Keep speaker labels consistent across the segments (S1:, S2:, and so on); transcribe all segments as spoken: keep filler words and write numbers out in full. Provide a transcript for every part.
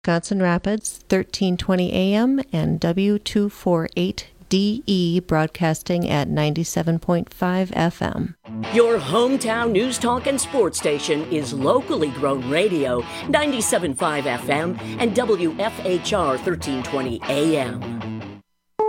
S1: Wisconsin Rapids, thirteen twenty A M, and W two forty-eight D E broadcasting at ninety-seven point five F M.
S2: Your hometown news, talk, and sports station is locally grown radio, ninety-seven point five F M and W F H R thirteen twenty A M.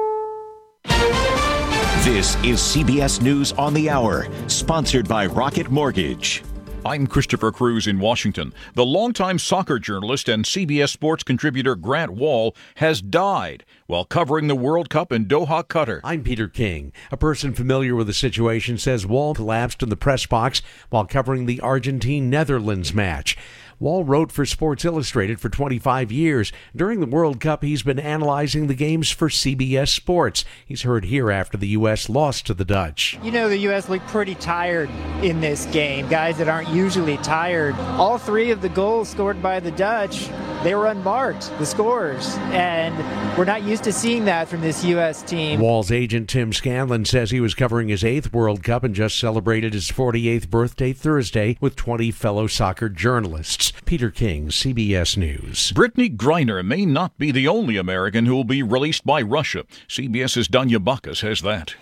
S3: This is C B S News on the Hour, sponsored by Rocket Mortgage.
S4: I'm Christopher Cruz in Washington. The longtime soccer journalist and C B S Sports contributor Grant Wahl has died while covering the World Cup in Doha, Qatar.
S5: I'm Peter King. A person familiar with the situation says Wahl collapsed in the press box while covering the Argentine-Netherlands match. Wahl wrote for Sports Illustrated for twenty-five years. During the World Cup, he's been analyzing the games for C B S Sports. He's heard here after the U S lost to the Dutch.
S6: You know, the U S looked pretty tired in this game, guys that aren't usually tired. All three of the goals scored by the Dutch, they were unmarked, the scores, and we're not used to seeing that from this U S team.
S5: Wahl's agent Tim Scanlon says he was covering his eighth World Cup and just celebrated his forty-eighth birthday Thursday with twenty fellow soccer journalists. Peter King, C B S News.
S4: Brittany Griner may not be the only American who will be released by Russia. CBS's Danya Bacchus has that.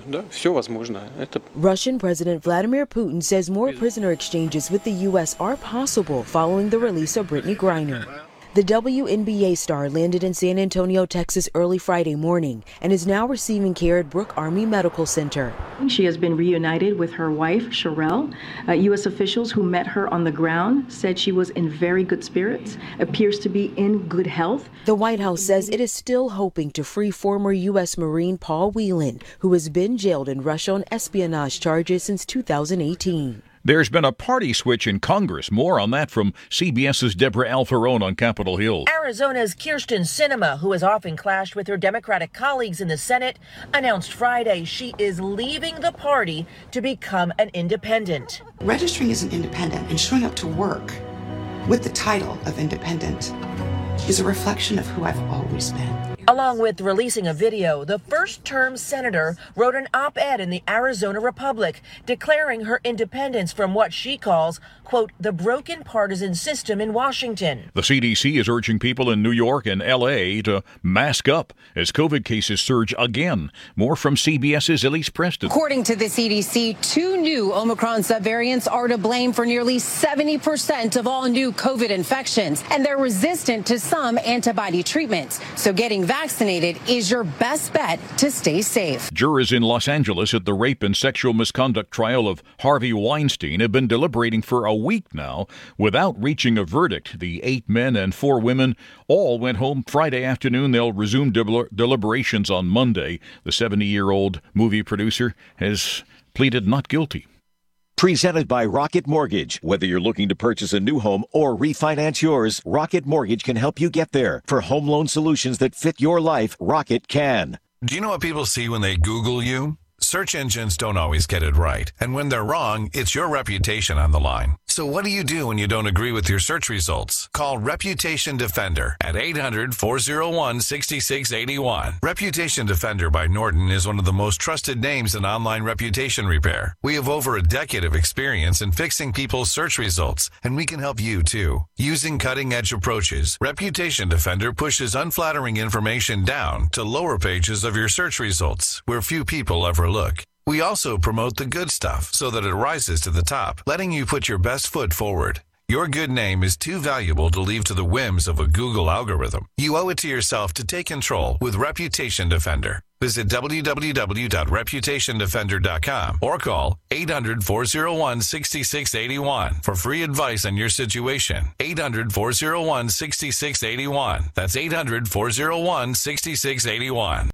S7: Russian President Vladimir Putin says more prisoner exchanges with the U S are possible following the release of Brittany Griner. The W N B A star landed in San Antonio, Texas early Friday morning and is now receiving care at Brooke Army Medical Center.
S8: She has been reunited with her wife, Sherelle. Uh, U S officials who met her on the ground said she was in very good spirits, appears to be in good health.
S7: The White House says it is still hoping to free former U S Marine Paul Whelan, who has been jailed in Russia on espionage charges since two thousand eighteen.
S4: There's been a party switch in Congress. More on that from CBS's Deborah Alfarone on Capitol Hill.
S9: Arizona's Kyrsten Sinema, who has often clashed with her Democratic colleagues in the Senate, announced Friday she is leaving the party to become an independent.
S10: Registering as an independent and showing up to work with the title of independent is a reflection of who I've always been.
S9: Along with releasing a video, the first-term senator wrote an op-ed in the Arizona Republic declaring her independence from what she calls, quote, the broken partisan system in Washington.
S4: The C D C is urging people in New York and L A to mask up as COVID cases surge again. More from CBS's Elise Preston.
S11: According to the C D C, two new Omicron subvariants are to blame for nearly seventy percent of all new COVID infections, and they're resistant to some antibody treatments. So getting vaccinated is your best bet to stay safe.
S4: Jurors in Los Angeles at the rape and sexual misconduct trial of Harvey Weinstein have been deliberating for a week now without reaching a verdict. The eight men and four women all went home Friday afternoon. They'll resume del- deliberations on Monday. The seventy-year-old movie producer has pleaded not guilty.
S3: Presented by Rocket Mortgage. Whether you're looking to purchase a new home or refinance yours, Rocket Mortgage can help you get there. For home loan solutions that fit your life, Rocket can.
S12: Do you know what people see when they Google you? Search engines don't always get it right. And when they're wrong, it's your reputation on the line. So what do you do when you don't agree with your search results? Call Reputation Defender at eight hundred, four oh one, six six eight one. Reputation Defender by Norton is one of the most trusted names in online reputation repair. We have over a decade of experience in fixing people's search results, and we can help you too. Using cutting-edge approaches, Reputation Defender pushes unflattering information down to lower pages of your search results, where few people ever look. We also promote the good stuff so that it rises to the top, letting you put your best foot forward. Your good name is too valuable to leave to the whims of a Google algorithm. You owe it to yourself to take control with Reputation Defender. Visit w w w dot reputation defender dot com or call eight hundred, four oh one, six six eight one for free advice on your situation. eight hundred, four oh one, six six eight one. That's eight hundred, four oh one, six six eight one.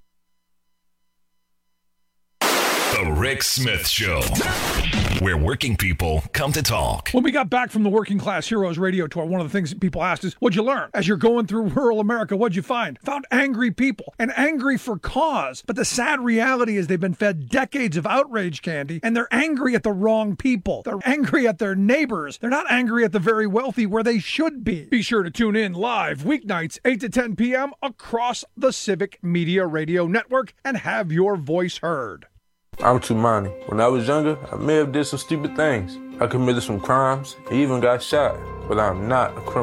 S13: The Rick Smith Show, where working people come to talk.
S14: When we got back from the Working Class Heroes radio tour, one of the things that people asked is, what'd you learn? As you're going through rural America, what'd you find? Found angry people, and angry for cause. But the sad reality is they've been fed decades of outrage candy, and they're angry at the wrong people. They're angry at their neighbors. They're not angry at the very wealthy where they should be. Be sure to tune in live weeknights, eight to ten p.m. across the Civic Media Radio Network and have your voice heard.
S15: I'm Tumani. When I was younger, I may have did some stupid things. I committed some crimes, and even got shot, but I'm not a criminal.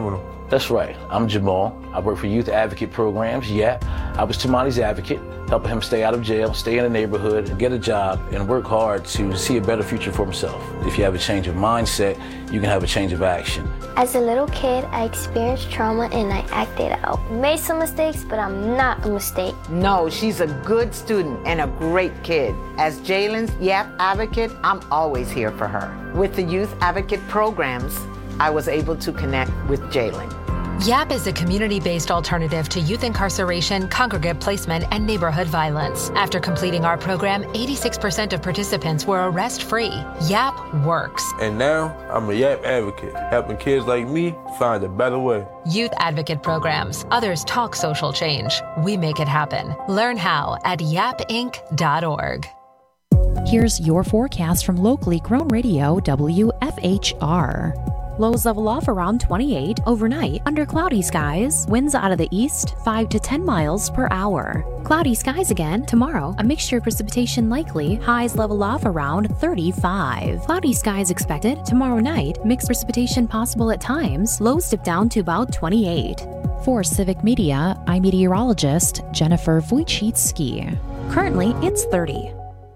S16: That's right. I'm Jamal. I work for Youth Advocate Programs, YAP. I was Tamani's advocate, helping him stay out of jail, stay in the neighborhood, get a job, and work hard to see a better future for himself. If you have a change of mindset, you can have a change of action.
S17: As a little kid, I experienced trauma and I acted out. Made some mistakes, but I'm not a mistake.
S18: No, she's a good student and a great kid. As Jalen's YAP advocate, I'm always here for her. With the Youth Advocate Programs, I was able to connect with Jalen.
S19: YAP is a community-based alternative to youth incarceration, congregate placement, and neighborhood violence. After completing our program, eighty-six percent of participants were arrest-free. YAP works.
S15: And now, I'm a YAP advocate, helping kids like me find a better way.
S19: Youth Advocate Programs. Others talk social change. We make it happen. Learn how at yap inc dot org.
S20: Here's your forecast from locally grown radio W F H R. Lows level off around twenty-eight overnight under cloudy skies. Winds out of the east five to ten miles per hour. Cloudy skies again tomorrow. A mixture of precipitation likely. Highs level off around thirty-five. Cloudy skies expected tomorrow night. Mixed precipitation possible at times. Lows dip down to about twenty-eight. For Civic Media, I'm meteorologist Jennifer Wojcicki. Currently, it's thirty.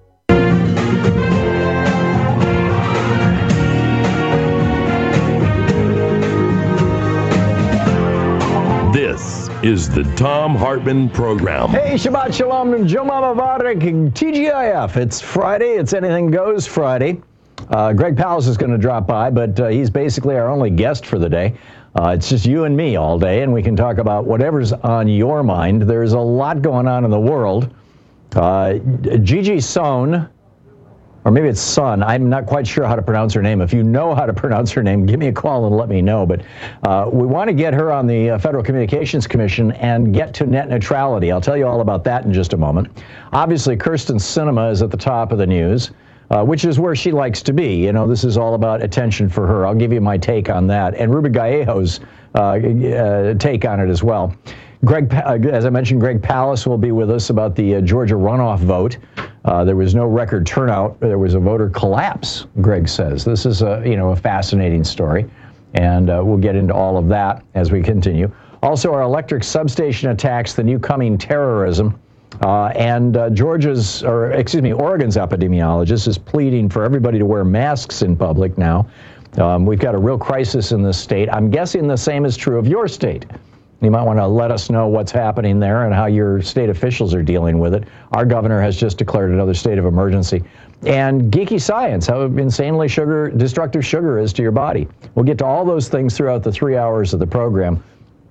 S21: This is the Thom Hartmann Program.
S22: Hey, Shabbat Shalom and Jomam Avarik, T G I F. It's Friday. It's Anything Goes Friday. Uh, Greg Palace is going to drop by, but uh, he's basically our only guest for the day. Uh, it's just you and me all day, and we can talk about whatever's on your mind. There's a lot going on in the world. Uh, Gigi Sohn, or maybe it's Son. I'm not quite sure how to pronounce her name. If you know how to pronounce her name, give me a call and let me know. But uh, we want to get her on the uh, Federal Communications Commission and get to net neutrality. I'll tell you all about that in just a moment. Obviously, Kyrsten Sinema is at the top of the news, uh, which is where she likes to be. You know, this is all about attention for her. I'll give you my take on that. And Ruben Gallejo's uh, uh, take on it as well. Greg, uh, as I mentioned, Greg Palace will be with us about the uh, Georgia runoff vote. Uh, there was no record turnout. There was a voter collapse, Greg says. This is a, you know, a fascinating story, and uh, we'll get into all of that as we continue. Also, our electric substation attacks, the new coming terrorism, uh, and uh, Georgia's, or excuse me, Oregon's epidemiologist is pleading for everybody to wear masks in public now. Um, we've got a real crisis in this state. I'm guessing the same is true of your state. You might want to let us know what's happening there and how your state officials are dealing with it. Our governor has just declared another state of emergency. And geeky science, how insanely sugar, destructive sugar is to your body. We'll get to all those things throughout the three hours of the program.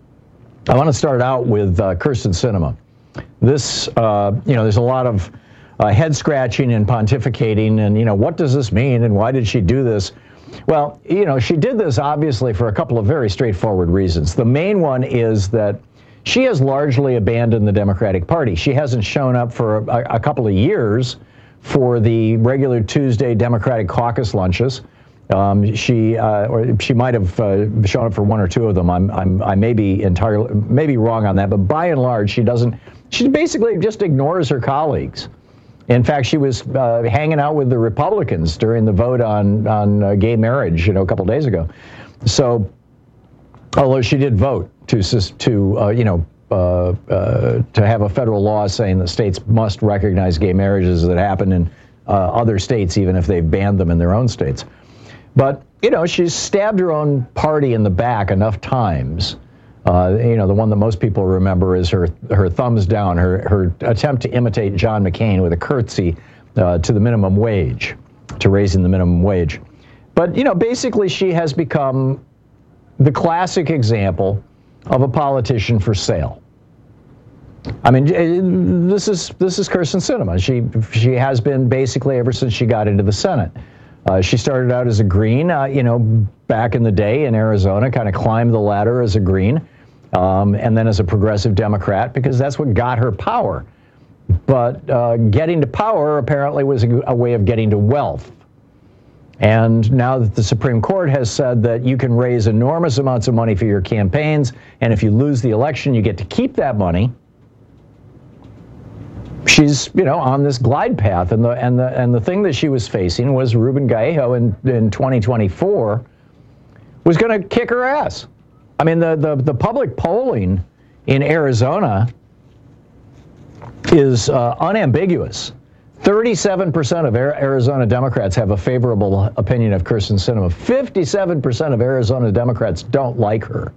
S22: I want to start out with uh, Kyrsten Sinema. This, uh, you know, there's a lot of uh, head scratching and pontificating and, you know, what does this mean and why did she do this? Well, you know, she did this obviously for a couple of very straightforward reasons. The main one is that she has largely abandoned the Democratic Party. She hasn't shown up for a, a couple of years for the regular Tuesday Democratic caucus lunches. Um, she uh, or she might have uh, shown up for one or two of them. I'm, I'm I may be entirely maybe wrong on that, but by and large, she doesn't. She basically just ignores her colleagues. In fact, she was uh, hanging out with the Republicans during the vote on on uh, gay marriage, you know, a couple days ago. So, although she did vote to to uh, you know uh, uh, to have a federal law saying that states must recognize gay marriages that happen in uh, other states, even if they've banned them in their own states. But you know, she's stabbed her own party in the back enough times. Uh, you know, the one that most people remember is her her thumbs down, her her attempt to imitate John McCain with a curtsy uh, to the minimum wage, to raising the minimum wage. But, you know, basically she has become the classic example of a politician for sale. I mean, this is this is Kyrsten Sinema. She she has been basically ever since she got into the Senate. Uh, she started out as a Green, uh, you know, back in the day in Arizona, kind of climbed the ladder as a Green, um, and then as a progressive Democrat, because that's what got her power. But uh, getting to power apparently was a, a way of getting to wealth. And now that the Supreme Court has said that you can raise enormous amounts of money for your campaigns, and if you lose the election, you get to keep that money. She's, you know, on this glide path, and the and the and the thing that she was facing was Ruben Gallejo in in twenty twenty-four was going to kick her ass. I mean, the, the, the public polling in Arizona is uh, unambiguous. thirty-seven percent of Arizona Democrats have a favorable opinion of Kyrsten Sinema. fifty-seven percent of Arizona Democrats don't like her.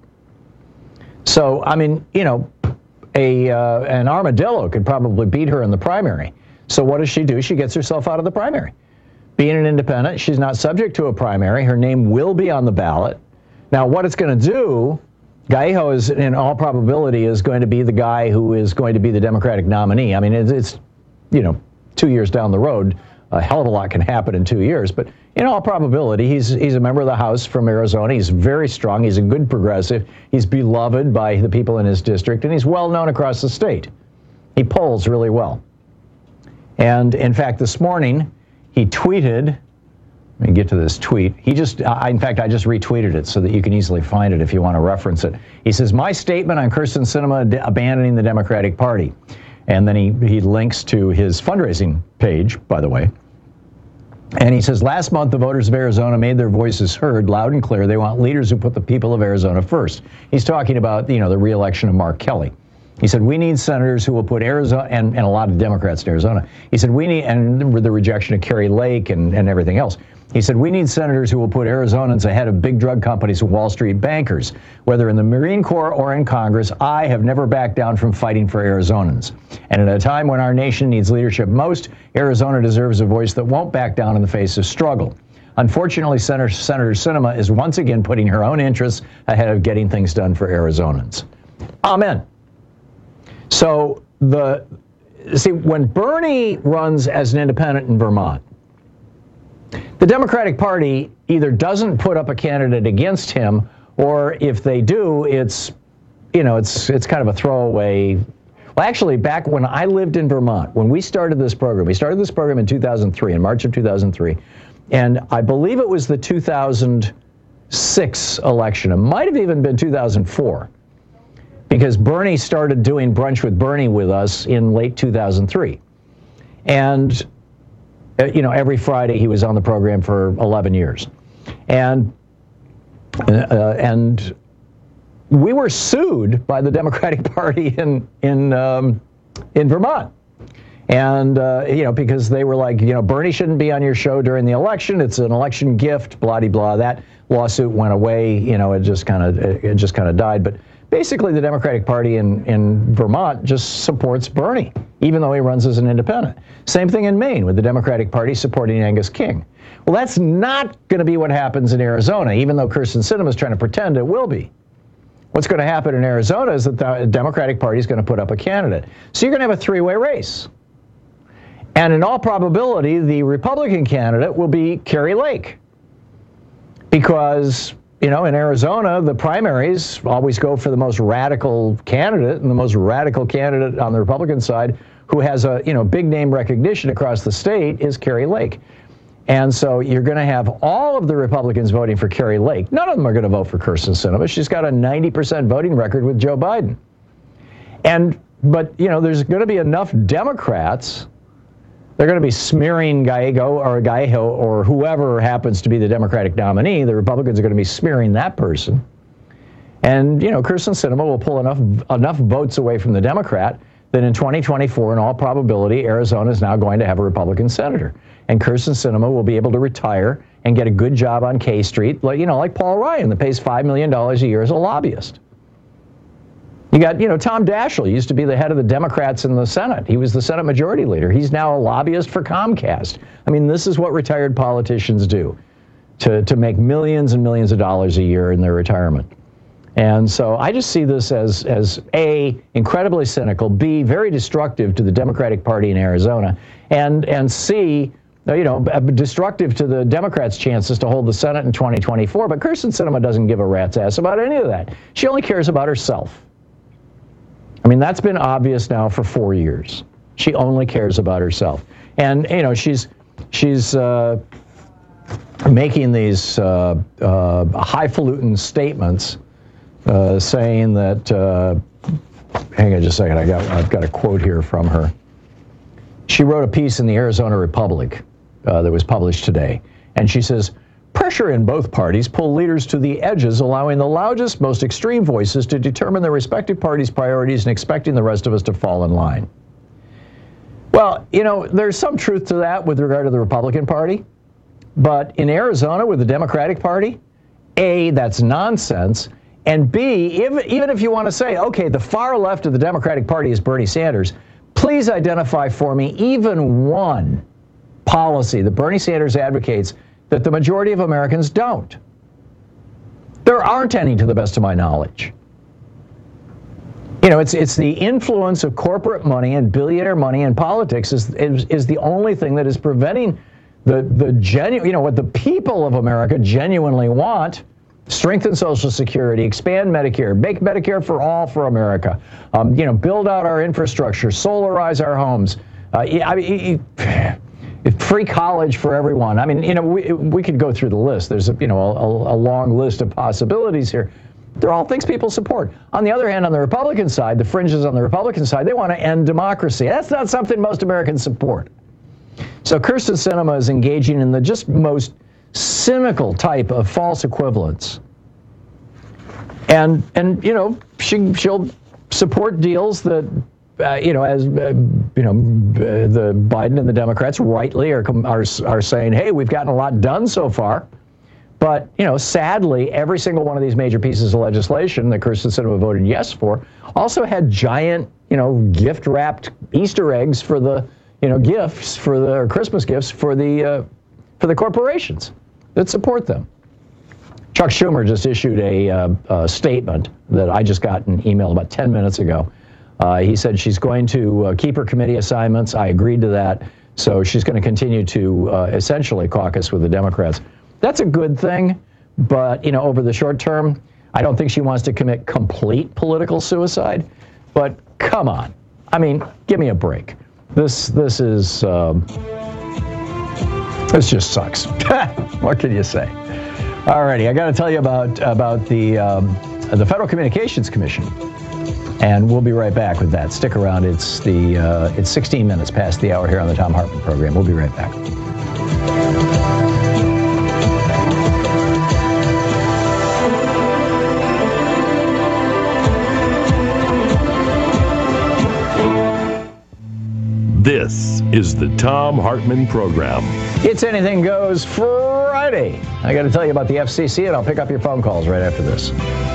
S22: So, I mean, you know, a uh, an armadillo could probably beat her in the primary. So what does she do? She gets herself out of the primary. Being an independent, she's not subject to a primary. Her name will be on the ballot. Now, what it's going to do, Gallo is, in all probability, is going to be the guy who is going to be the Democratic nominee. I mean, it's, it's you know, two years down the road. A hell of a lot can happen in two years. But in all probability, he's he's a member of the House from Arizona. He's very strong. He's a good progressive. He's beloved by the people in his district, and he's well known across the state. He polls really well. And in fact, this morning, he tweeted, let me get to this tweet. He just, I, in fact, I just retweeted it so that you can easily find it if you want to reference it. He says, my statement on Kyrsten Sinema d- abandoning the Democratic Party. And then he, he links to his fundraising page, by the way. And he says, last month, the voters of Arizona made their voices heard loud and clear. They want leaders who put the people of Arizona first. He's talking about, you know, the re-election of Mark Kelly. He said, we need senators who will put Arizona, and, and a lot of Democrats in Arizona. He said, we need, and the rejection of Kerry Lake and, and everything else. He said, we need senators who will put Arizonans ahead of big drug companies and Wall Street bankers. Whether in the Marine Corps or in Congress, I have never backed down from fighting for Arizonans. And at a time when our nation needs leadership most, Arizona deserves a voice that won't back down in the face of struggle. Unfortunately, Senator, Senator Sinema is once again putting her own interests ahead of getting things done for Arizonans. Amen. So, the see, when Bernie runs as an independent in Vermont, the Democratic Party either doesn't put up a candidate against him, or if they do, it's, you know, it's it's kind of a throwaway. Well, actually, back when I lived in Vermont, when we started this program, we started this program in two thousand three, in March of two thousand three, and I believe it was the two thousand six election. It might have even been two thousand four. Because Bernie started doing Brunch with Bernie with us in late two thousand three. And, uh, you know, every Friday he was on the program for eleven years. And, uh, and we were sued by the Democratic Party in, in, um, in Vermont. And, uh, you know, because they were like, you know, Bernie shouldn't be on your show during the election. It's an election gift, blah-de-blah. That lawsuit went away. You know, it just kind of, it just kind of died. But basically, the Democratic Party in, in Vermont just supports Bernie, even though he runs as an independent. Same thing in Maine with the Democratic Party supporting Angus King. Well, that's not going to be what happens in Arizona, even though Kyrsten Sinema is trying to pretend it will be. What's going to happen in Arizona is that the Democratic Party is going to put up a candidate. So you're going to have a three-way race. And in all probability, the Republican candidate will be Kerry Lake. Because, you know, in Arizona, the primaries always go for the most radical candidate, and the most radical candidate on the Republican side, who has a, you know, big name recognition across the state, is Kerry Lake. And so you're going to have all of the Republicans voting for Kerry Lake. None of them are going to vote for Kyrsten Sinema. She's got a ninety percent voting record with Joe Biden. And, but, you know, there's going to be enough Democrats. They're going to be smearing Gallego or Gallo or whoever happens to be the Democratic nominee. The Republicans are going to be smearing that person. And, you know, Kyrsten Sinema will pull enough enough votes away from the Democrat that in twenty twenty-four, in all probability, Arizona is now going to have a Republican senator. And Kyrsten Sinema will be able to retire and get a good job on K Street, like, you know, like Paul Ryan, that pays five million dollars a year as a lobbyist. You got, you know, Tom Daschle used to be the head of the Democrats in the Senate. He was the Senate Majority Leader. He's now a lobbyist for Comcast. I mean, this is what retired politicians do to, to make millions and millions of dollars a year in their retirement. And so I just see this as, as A, incredibly cynical, B, very destructive to the Democratic Party in Arizona, and, and C, you know, destructive to the Democrats' chances to hold the Senate in twenty twenty-four. But Kyrsten Sinema doesn't give a rat's ass about any of that. She only cares about herself. I mean, that's been obvious now for four years. She only cares about herself. And, you know, she's she's uh, making these uh, uh, highfalutin statements uh, saying that, uh, hang on just a second, I got, I've got a quote here from her. She wrote a piece in the Arizona Republic uh, that was published today. And she says, Pressure in both parties pull leaders to the edges, allowing the loudest, most extreme voices to determine their respective parties' priorities and expecting the rest of us to fall in line. Well, you know, there's some truth to that with regard to the Republican Party. But in Arizona with the Democratic Party, A, that's nonsense. And B, if, even if you want to say, okay, the far left of the Democratic Party is Bernie Sanders, please identify for me even one policy that Bernie Sanders advocates that the majority of Americans don't. There aren't any, to the best of my knowledge. You know, it's it's the influence of corporate money and billionaire money in politics is is, is the only thing that is preventing the the genu- you know, what the people of America genuinely want: strengthen Social Security, expand Medicare, make Medicare for all for America, um, you know, build out our infrastructure, solarize our homes. Uh, I mean. Free college for everyone. I mean, you know, we we could go through the list. There's a, you know a, a long list of possibilities here. They're all things people support. On the other hand, on the Republican side, the fringes on the Republican side, they want to end democracy. That's not something most Americans support. So Kyrsten Sinema is engaging in the just most cynical type of false equivalence. And and you know she she'll support deals that. Uh, you know, as uh, you know, uh, the Biden and the Democrats rightly are, are are saying, hey, we've gotten a lot done so far. But, you know, sadly, every single one of these major pieces of legislation that Kyrsten Sinema voted yes for also had giant, you know, gift-wrapped Easter eggs for the, you know, gifts for the or Christmas gifts for the uh, for the corporations that support them. Chuck Schumer just issued a, uh, a statement that I just got an email about ten minutes ago. Uh, he said she's going to uh, keep her committee assignments. I agreed to that. So she's going to continue to uh, essentially caucus with the Democrats. That's a good thing. But, you know, over the short term, I don't think she wants to commit complete political suicide. But come on. I mean, give me a break. This this is, um, this just sucks. What can you say? All righty. I got to tell you about, about the, um, the Federal Communications Commission. And we'll be right back with that. Stick around. It's the uh, it's sixteen minutes past the hour here on the Thom Hartmann program. We'll be right back.
S21: This is the Thom Hartmann program.
S22: It's Anything Goes Friday. I got to tell you about the F C C, and I'll pick up your phone calls right after this.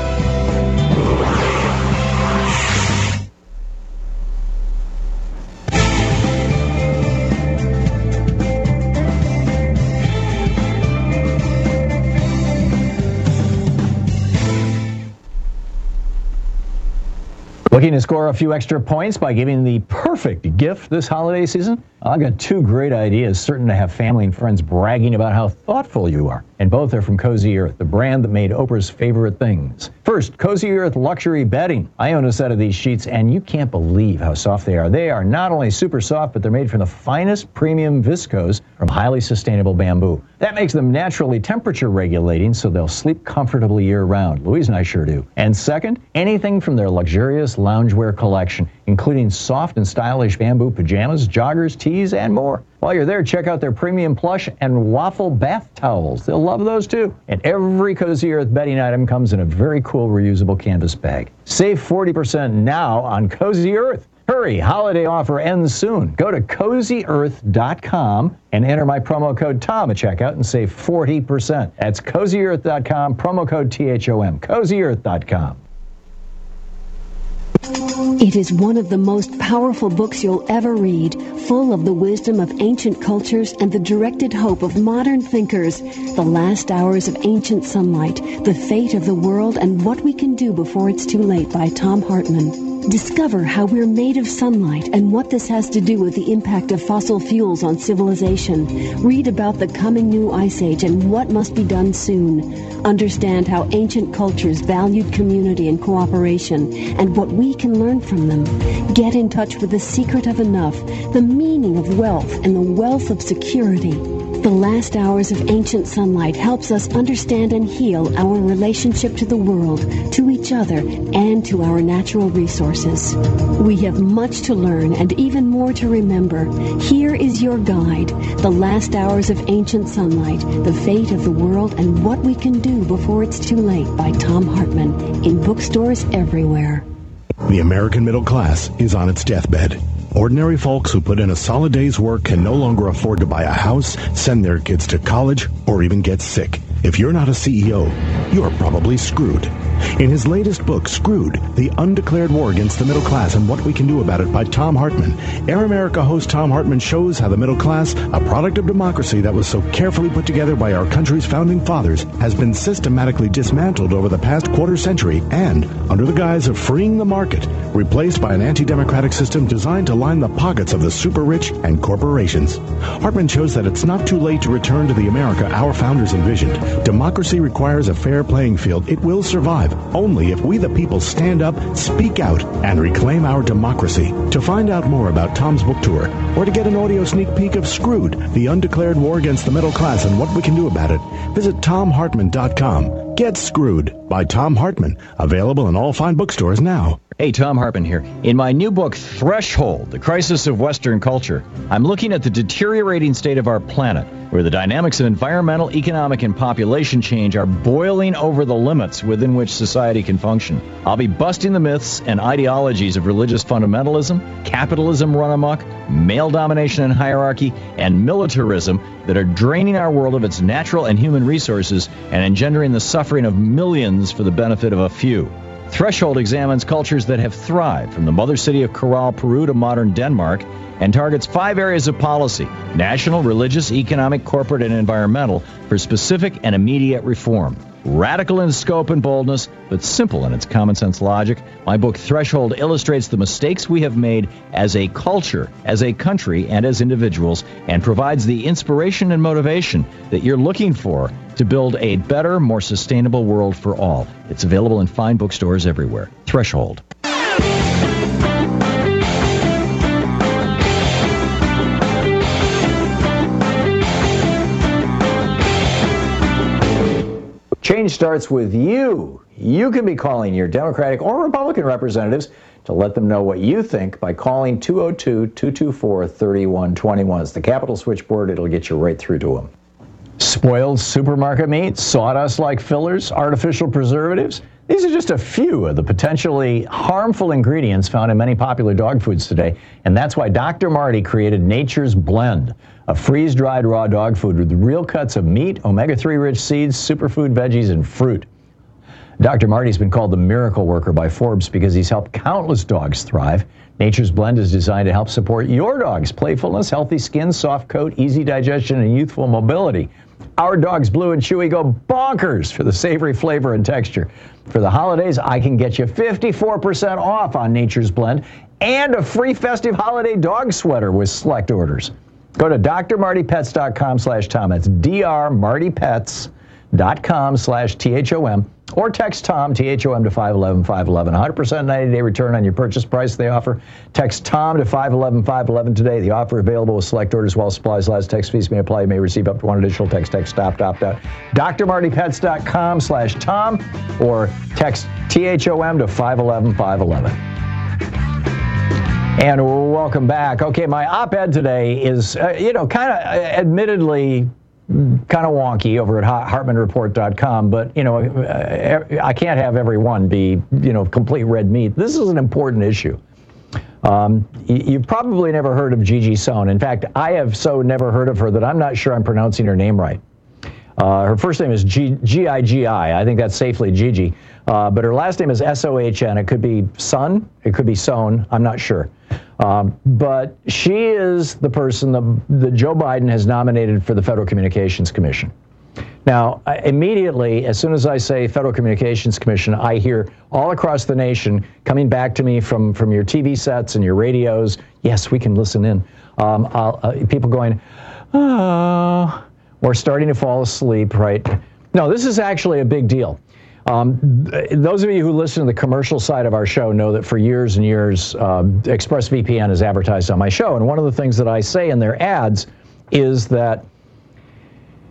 S22: Looking to score a few extra points by giving the perfect gift this holiday season? I've got two great ideas, certain to have family and friends bragging about how thoughtful you are. And both are from Cozy Earth, the brand that made Oprah's favorite things. First, Cozy Earth Luxury Bedding. I own a set of these sheets, and you can't believe how soft they are. They are not only super soft, but they're made from the finest premium viscose from highly sustainable bamboo. That makes them naturally temperature regulating, so they'll sleep comfortably year-round. Louise and I sure do. And second, anything from their luxurious loungewear collection, including soft and stylish bamboo pajamas, joggers, tees, and more. While you're there, check out their premium plush and waffle bath towels. They'll love those too. And every Cozy Earth bedding item comes in a very cool reusable canvas bag. Save forty percent now on Cozy Earth. Hurry, holiday offer ends soon. Go to cozy earth dot com and enter my promo code TOM at checkout and save forty percent. That's cozy earth dot com, promo code T H O M, cozy earth dot com.
S1: It is one of the most powerful books you'll ever read, full of the wisdom of ancient cultures and the directed hope of modern thinkers. The Last Hours of Ancient Sunlight, The Fate of the World and What We Can Do Before It's Too Late by Thom Hartmann. Discover how we're made of sunlight and what this has to do with the impact of fossil fuels on civilization. Read about the coming new ice age and what must be done soon. Understand how ancient cultures valued community and cooperation and what we can learn from them. Get in touch with the secret of enough, the meaning of wealth, and the wealth of security. The last hours of ancient sunlight helps us understand and heal our relationship to the world, to each other, and to our natural resources. We have much to learn and even more to remember. Here is your guide, The Last Hours of Ancient Sunlight, The Fate of the World and What We Can Do Before It's Too Late by Thom Hartmann, in bookstores everywhere.
S2: The American middle class is on its deathbed. Ordinary folks who put in a solid day's work can no longer afford to buy a house, send their kids to college, or even get sick. If you're not a C E O, you're probably screwed. In his latest book, Screwed, The Undeclared War Against the Middle Class and What We Can Do About It by Thom Hartmann, Air America host Thom Hartmann shows how the middle class, a product of democracy that was so carefully put together by our country's founding fathers, has been systematically dismantled over the past quarter century and, under the guise of freeing the market, replaced by an anti-democratic system designed to line the pockets of the super-rich and corporations. Hartmann shows that it's not too late to return to the America our founders envisioned. Democracy requires a fair playing field. It will survive only if we the people stand up, speak out, and reclaim our democracy. To find out more about Thom's book tour, or to get an audio sneak peek of Screwed, The Undeclared War Against the Middle Class and What We Can Do About It, visit Thom Hartmann dot com. Get Screwed by Thom Hartmann, available in all fine bookstores now.
S22: Hey, Thom Hartmann here. In my new book, Threshold, The Crisis of Western Culture, I'm looking at the deteriorating state of our planet, where the dynamics of environmental, economic, and population change are boiling over the limits within which society can function. I'll be busting the myths and ideologies of religious fundamentalism, capitalism run amok, male domination and hierarchy, and militarism that are draining our world of its natural and human resources and engendering the suffering of millions for the benefit of a few. Threshold examines cultures that have thrived, from the mother city of Corral, Peru to modern Denmark, and targets five areas of policy: national, religious, economic, corporate, and environmental, for specific and immediate reform. Radical in scope and boldness, but simple in its common sense logic, my book Threshold illustrates the mistakes we have made as a culture, as a country, and as individuals, and provides the inspiration and motivation that you're looking for to build a better, more sustainable world for all. It's available in fine bookstores everywhere. Threshold. Change starts with you. You can be calling your Democratic or Republican representatives to let them know what you think by calling two oh two, two two four, three one two one. It's the Capitol switchboard. It'll get you right through to them. Spoiled supermarket meat, sawdust-like fillers, artificial preservatives. These are just a few of the potentially harmful ingredients found in many popular dog foods today, and that's why Doctor Marty created Nature's Blend, a freeze-dried raw dog food with real cuts of meat, omega three rich seeds, superfood veggies, and fruit. Doctor Marty's been called the miracle worker by Forbes because he's helped countless dogs thrive. Nature's Blend is designed to help support your dog's playfulness, healthy skin, soft coat, easy digestion, and youthful mobility. Our dogs, Blue and Chewy, go bonkers for the savory flavor and texture. For the holidays, I can get you fifty-four percent off on Nature's Blend and a free festive holiday dog sweater with select orders. Go to drmartypets.com slash Tom. That's drmartypets.com slash T H O M. Or text Tom, T H O M, to five one one, five one one. one hundred percent ninety-day return on your purchase price they offer. Text Tom to five one one, five one one today. The offer available with select orders while supplies last. Text fees may apply. You may receive up to one additional text. Text stopped, opt out. drmartypets.com slash Tom or text T H O M to five one one, five one one. And welcome back. Okay, my op-ed today is, uh, you know, kind of uh, admittedly kind of wonky over at hartmann report dot com, but, you know, I can't have every one be, you know, complete red meat. This is an important issue. Um, you've probably never heard of Gigi Sohn. In fact, I have so never heard of her that I'm not sure I'm pronouncing her name right. Uh, her first name is G I G I. I think that's safely Gigi. Uh, but her last name is S O H N. It could be Sun. It could be Sohn. I'm not sure. Um, but she is the person that, that Joe Biden has nominated for the Federal Communications Commission. Now, I, immediately, as soon as I say Federal Communications Commission, I hear all across the nation coming back to me from, from your T V sets and your radios. Yes, we can listen in. Um, I'll, uh, people going, oh, or starting to fall asleep, right? No, this is actually a big deal. Um, those of you who listen to the commercial side of our show know that for years and years, uh, ExpressVPN is advertised on my show. And one of the things that I say in their ads is that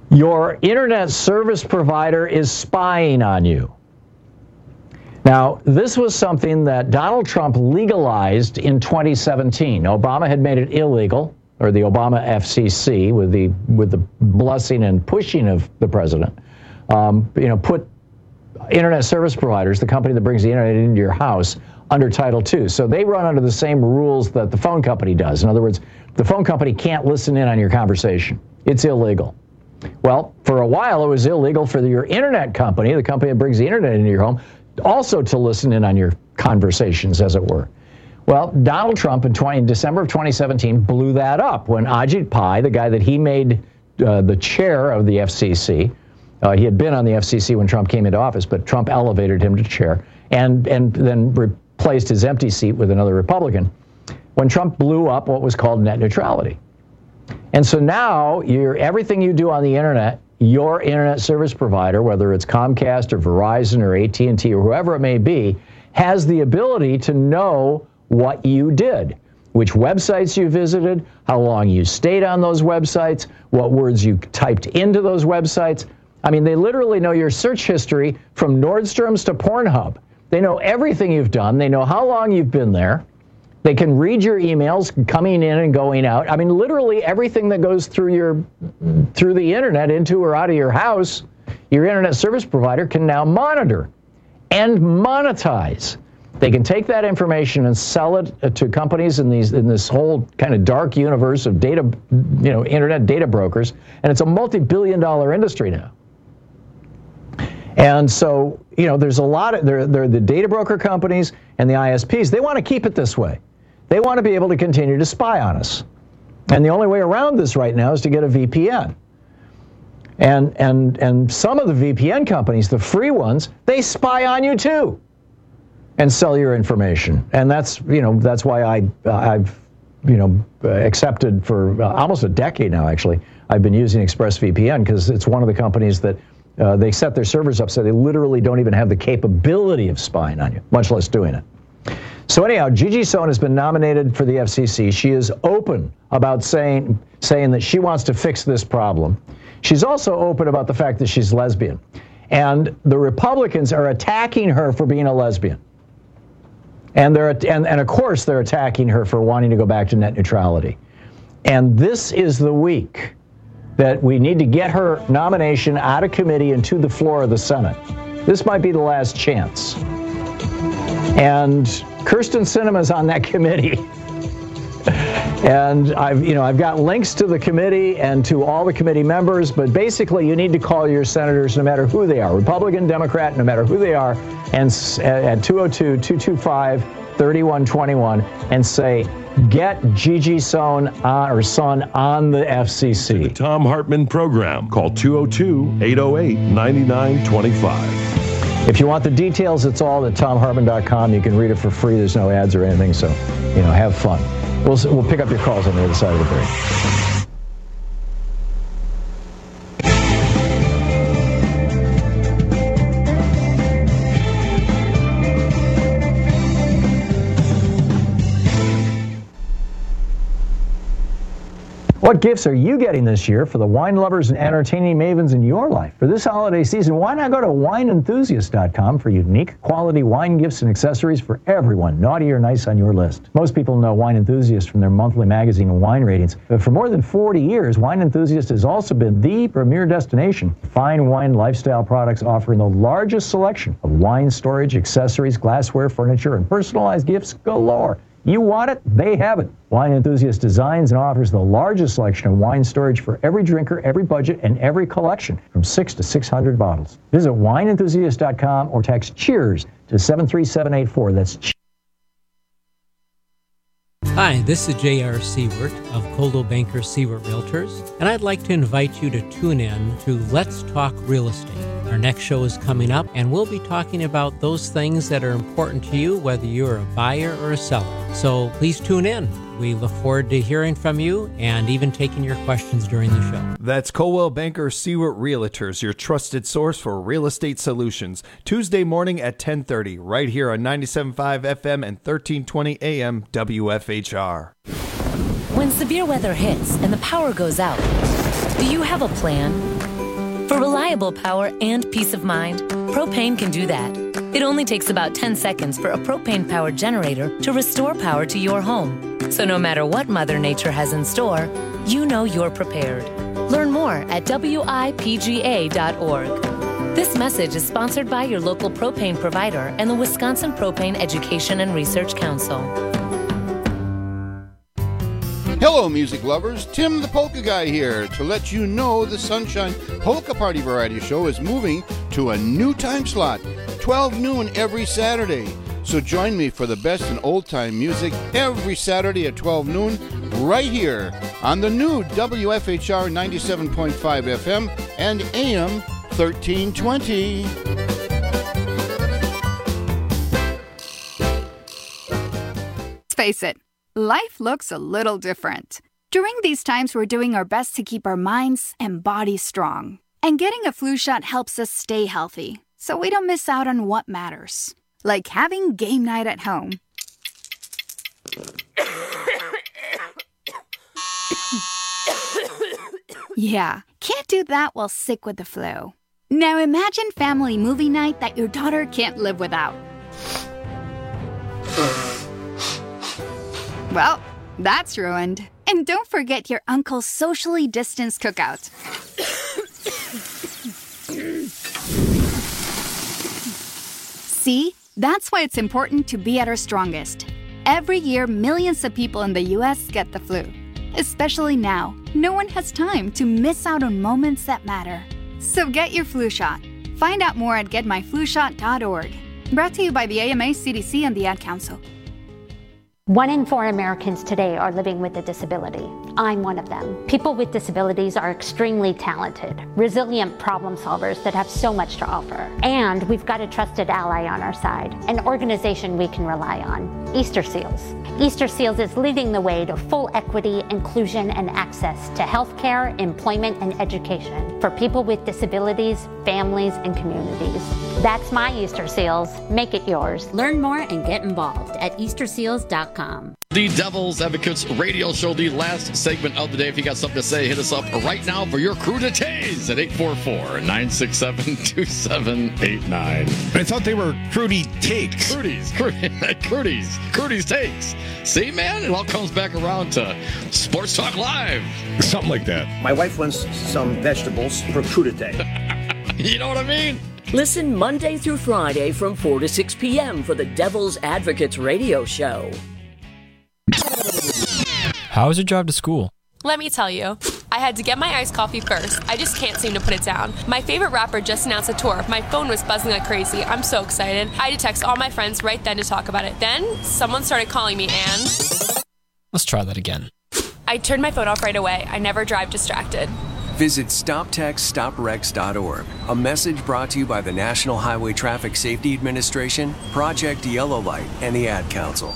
S22: your internet service provider is spying on you. Now, this was something that Donald Trump legalized in twenty seventeen. Obama had made it illegal, or the Obama F C C, with the with the blessing and pushing of the president, um, you know, put internet service providers, the company that brings the internet into your house, under Title two. So they run under the same rules that the phone company does. In other words, the phone company can't listen in on your conversation. It's illegal. Well, for a while, it was illegal for your internet company, the company that brings the internet into your home, also to listen in on your conversations, as it were. Well, Donald Trump in, twenty, in December of twenty seventeen blew that up when Ajit Pai, the guy that he made uh, the chair of the F C C, uh, he had been on the F C C when Trump came into office, but Trump elevated him to chair and, and then replaced his empty seat with another Republican, when Trump blew up what was called net neutrality. And so now you're, everything you do on the internet, your internet service provider, whether it's Comcast or Verizon or A T and T or whoever it may be, has the ability to know what you did, which websites you visited, how long you stayed on those websites, what words you typed into those websites. I mean, they literally know your search history from Nordstrom's to Pornhub. They know everything you've done. They know how long you've been there. They can read your emails coming in and going out. I mean, literally everything that goes through your through the internet into or out of your house, your internet service provider can now monitor and monetize. They can take that information and sell it to companies in these in this whole kind of dark universe of data, you know, internet data brokers, and it's a multi-billion dollar industry now. And so, you know, there's a lot of there there the data broker companies and the I S Ps. They want to keep it this way. They want to be able to continue to spy on us. And the only way around this right now is to get a V P N. And and and some of the V P N companies, the free ones, they spy on you too and sell your information. And that's, you know, that's why I I've you know accepted for almost a decade now, actually. I've been using ExpressVPN because it's one of the companies that uh, they set their servers up so they literally don't even have the capability of spying on you, much less doing it. So anyhow, Gigi Sohn has been nominated for the F C C. She is open about saying saying that she wants to fix this problem. She's also open about the fact that she's lesbian. And the Republicans are attacking her for being a lesbian. And they're and, and of course they're attacking her for wanting to go back to net neutrality. And this is the week that we need to get her nomination out of committee and to the floor of the Senate. This might be the last chance. And Kyrsten Sinema's on that committee. And I've, you know, I've got links to the committee and to all the committee members, but basically you need to call your senators no matter who they are, Republican, Democrat, no matter who they are, and at two oh two, two two five, three one two one and say, get Gigi Sohn on, or Son on the F C C.
S21: The Thom Hartmann Program. Call two oh two, eight oh eight, nine nine two five.
S22: If you want the details, it's all at thom hartmann dot com. You can read it for free. There's no ads or anything, so, you know, have fun. We'll, we'll pick up your calls on the other side of the break. What gifts are you getting this year for the wine lovers and entertaining mavens in your life? For this holiday season, why not go to wine enthusiast dot com for unique quality wine gifts and accessories for everyone, naughty or nice, on your list. Most people know Wine Enthusiast from their monthly magazine and wine ratings, but for more than forty years, Wine Enthusiast has also been the premier destination for fine wine lifestyle products, offering the largest selection of wine storage, accessories, glassware, furniture, and personalized gifts galore. You want it, they have it. Wine Enthusiast designs and offers the largest selection of wine storage for every drinker, every budget, and every collection, from six to six hundred bottles. Visit wine enthusiast dot com or text CHEERS to seven three seven eight four. That's cheers.
S5: Hi, this is J R. Siewert of Coldwell Banker Siewert Realtors, and I'd like to invite you to tune in to Let's Talk Real Estate. Our next show is coming up, and we'll be talking about those things that are important to you, whether you're a buyer or a seller. So please tune in. We look forward to hearing from you and even taking your questions during the show.
S6: That's Coldwell Banker Siewert Realtors, your trusted source for real estate solutions. Tuesday morning at ten thirty, right here on ninety-seven point five F M and thirteen twenty A M W F H R.
S23: When severe weather hits and the power goes out, do you have a plan?
S7: For reliable power and peace of mind, propane can do that. It only takes about ten seconds for a propane-powered generator to restore power to your home. So no matter what Mother Nature has in store, you know you're prepared. Learn more at W I P G A dot org. This message is sponsored by your local propane provider and the Wisconsin Propane Education and Research Council.
S8: Hello, music lovers. Tim the Polka Guy here to let you know the Sunshine Polka Party Variety Show is moving to a new time slot, twelve noon every Saturday. So join me for the best in old-time music every Saturday at twelve noon right here on the new W F H R ninety-seven point five F M and A M thirteen twenty.
S23: Let's face it, life looks a little different. During these times, we're doing our best to keep our minds and bodies strong. And getting a flu shot helps us stay healthy, so we don't miss out on what matters. Like having game night at home. Yeah, can't do that while sick with the flu. Now imagine family movie night that your daughter can't live without. Well, that's ruined. And don't forget your uncle's socially distanced cookout. See? That's why it's important to be at our strongest. Every year, millions of people in the U S get the flu. Especially now, no one has time to miss out on moments that matter. So get your flu shot. Find out more at get my flu shot dot org. Brought to you by the A M A, C D C, and the Ad Council.
S24: One in four Americans today are living with a disability. I'm one of them. People with disabilities are extremely talented, resilient problem solvers that have so much to offer. And we've got a trusted ally on our side, an organization we can rely on, Easter Seals. Easter Seals is leading the way to full equity, inclusion, and access to healthcare, employment, and education for people with disabilities, families, and communities. That's my Easter Seals. Make it yours. Learn more and get involved at Easter Seals dot com.
S25: The Devil's Advocates radio show, the last segment of the day. If you got something to say, hit us up right now for your crew to tase at eight four four, nine six seven, two seven eight nine.
S26: I thought they were Crudy Takes.
S25: Crudy's, Crudy's, Crudy's Takes. See, man, it all comes back around to Sports Talk Live.
S26: Something like that.
S27: My wife wants some vegetables for crudité.
S25: You know what I mean?
S28: Listen Monday through Friday from four to six p.m. for the Devil's Advocates radio show.
S29: How was your drive to school?
S30: Let me tell you. I had to get my iced coffee first. I just can't seem to put it down. My favorite rapper just announced a tour. My phone was buzzing like crazy. I'm so excited. I had to text all my friends right then to talk about it. Then, someone started calling me and...
S29: Let's try that again.
S30: I turned my phone off right away. I never drive distracted.
S31: Visit stop text stop wrecks dot org. A message brought to you by the National Highway Traffic Safety Administration, Project Yellow Light, and the Ad Council.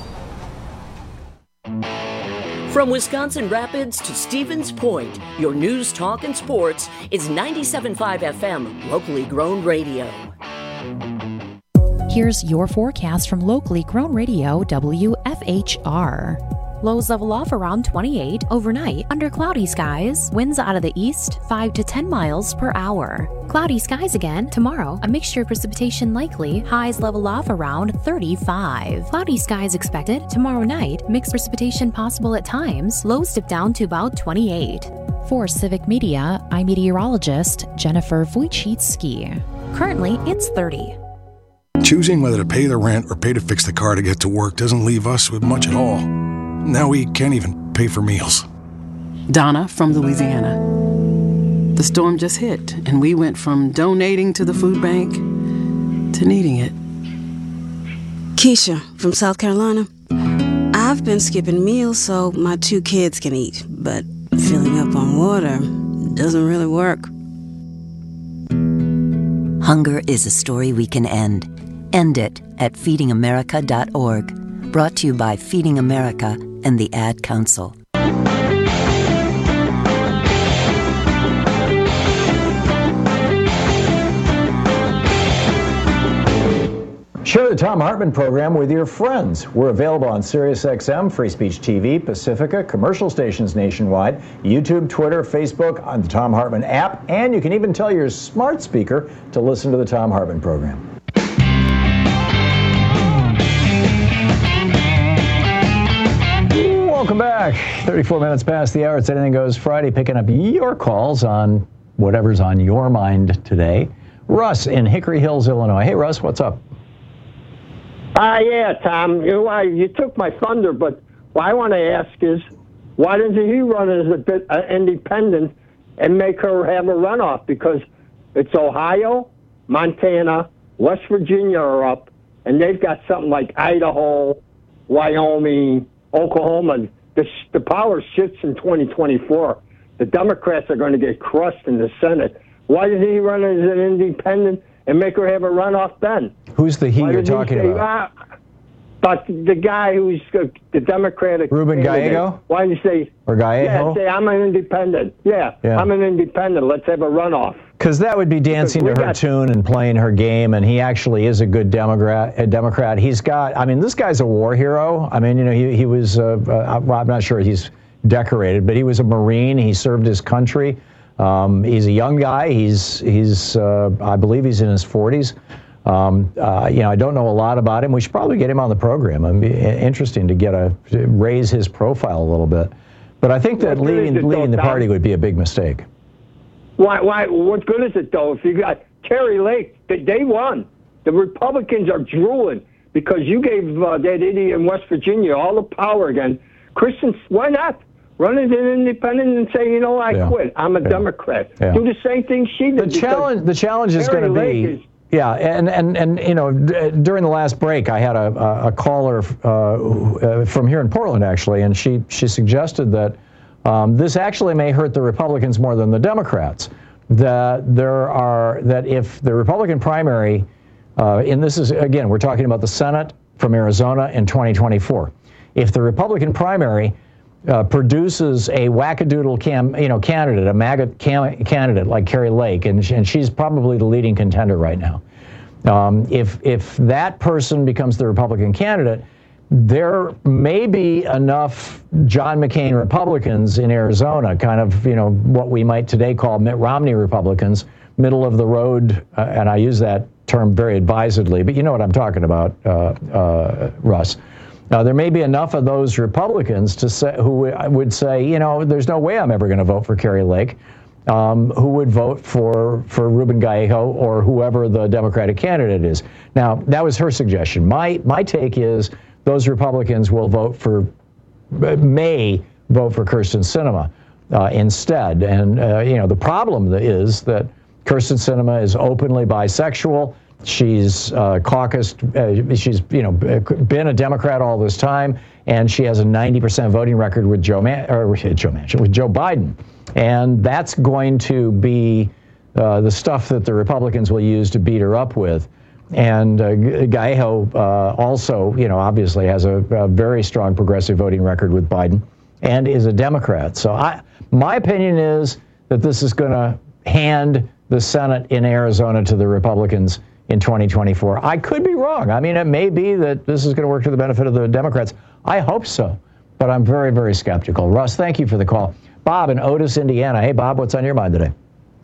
S28: From Wisconsin Rapids to Stevens Point, your news, talk, and sports is ninety-seven point five F M, locally grown radio.
S20: Here's your forecast from locally grown radio W F H R. Lows level off around twenty-eight overnight under cloudy skies. Winds out of the east five to ten miles per hour. Cloudy skies again tomorrow. A mixture of precipitation likely. Highs level off around thirty-five. Cloudy skies expected tomorrow night. Mixed precipitation possible at times. Lows dip down to about twenty-eight. For Civic Media, I'm meteorologist Jennifer Wojcicki. Currently, it's thirty.
S32: Choosing whether to pay the rent or pay to fix the car to get to work doesn't leave us with much at all. Now we can't even pay for meals.
S33: Donna from Louisiana. The storm just hit, and we went from donating to the food bank to needing it.
S34: Keisha from South Carolina. I've been skipping meals so my two kids can eat, but filling up on water doesn't really work.
S35: Hunger is a story we can end. End it at feeding america dot org. Brought to you by Feeding America and the Ad Council.
S22: Share the Thom Hartmann program with your friends. We're available on SiriusXM, Free Speech T V, Pacifica, commercial stations nationwide, YouTube, Twitter, Facebook, on the Thom Hartmann app, and you can even tell your smart speaker to listen to the Thom Hartmann program. Welcome back. thirty-four minutes past the hour. It's Anything Goes Friday, picking up your calls on whatever's on your mind today. Russ in Hickory Hills, Illinois. Hey, Russ, what's up?
S1: Ah, uh, yeah, Tom. You, uh, you took my thunder, but what I want to ask is, why doesn't he run as a bit uh, independent and make her have a runoff? Because it's Ohio, Montana, West Virginia are up, and they've got something like Idaho, Wyoming, Oklahoma. The, the power shifts in twenty twenty-four. The Democrats are going to get crushed in the Senate. Why doesn't he run as an independent and make her have a runoff then?
S22: Who's the he you're talking say, about?
S1: Ah, but the guy who's uh, the Democratic
S22: Ruben
S1: candidate.
S22: Gallego?
S1: Why don't you say,
S22: or Gallego?
S1: Yeah, say, I'm an independent. Yeah, yeah, I'm an independent. Let's have a runoff.
S22: Because that would be dancing to her got, tune and playing her game, and he actually is a good Democrat. A Democrat. He's got, I mean, this guy's a war hero. I mean, you know, he, he was, uh, uh, well, I'm not sure he's decorated, but he was a Marine. He served his country. Um, he's a young guy. He's, he's uh, I believe he's in his forties. Um, uh, you know, I don't know a lot about him. We should probably get him on the program. It'd be interesting to get a to raise his profile a little bit. But I think that leaving leaving the party would be a big mistake.
S1: Why? Why? What good is it though? If you got Terry Lake, they, they won. The Republicans are drooling because you gave uh, that idiot in West Virginia all the power again. Christian, why not? Run as an independent and say, you know, I yeah. quit. I'm a yeah. Democrat. Yeah. Do the same thing she did.
S22: The challenge, the challenge is going to be, is, yeah, and, and, and you know, d- during the last break, I had a, a, a caller uh, from here in Portland, actually, and she, she suggested that um, this actually may hurt the Republicans more than the Democrats. That there are, that if the Republican primary, uh, and this is, again, we're talking about the Senate from Arizona in twenty twenty-four. If the Republican primary Uh, produces a wackadoodle cam, you know, candidate, a MAGA cam, candidate like Kari Lake, and, and she's probably the leading contender right now. Um, if if that person becomes the Republican candidate, there may be enough John McCain Republicans in Arizona, kind of, you know, what we might today call Mitt Romney Republicans, middle of the road, uh, and I use that term very advisedly, but you know what I'm talking about, uh, uh, Russ. Now, there may be enough of those Republicans to say, who would say, you know, there's no way I'm ever going to vote for Kari Lake, um, who would vote for, for Ruben Gallego or whoever the Democratic candidate is. Now, that was her suggestion. My, my take is those Republicans will vote for, may vote for Kyrsten Sinema uh, instead. And, uh, you know, the problem is that Kyrsten Sinema is openly bisexual. She's uh, caucused, uh, she's, you know, been a Democrat all this time, and she has a ninety percent voting record with Joe Man- or Joe Manchin, with Joe Biden. And that's going to be uh, the stuff that the Republicans will use to beat her up with. And uh, Gallego uh, also, you know, obviously has a, a very strong progressive voting record with Biden and is a Democrat. So I, my opinion is that this is going to hand the Senate in Arizona to the Republicans in twenty twenty-four. I could be wrong. I mean, it may be that this is going to work to the benefit of the Democrats. I hope so, but I'm very, very skeptical. Russ, thank you for the call. Bob in Otis, Indiana. Hey, Bob, what's on your mind today?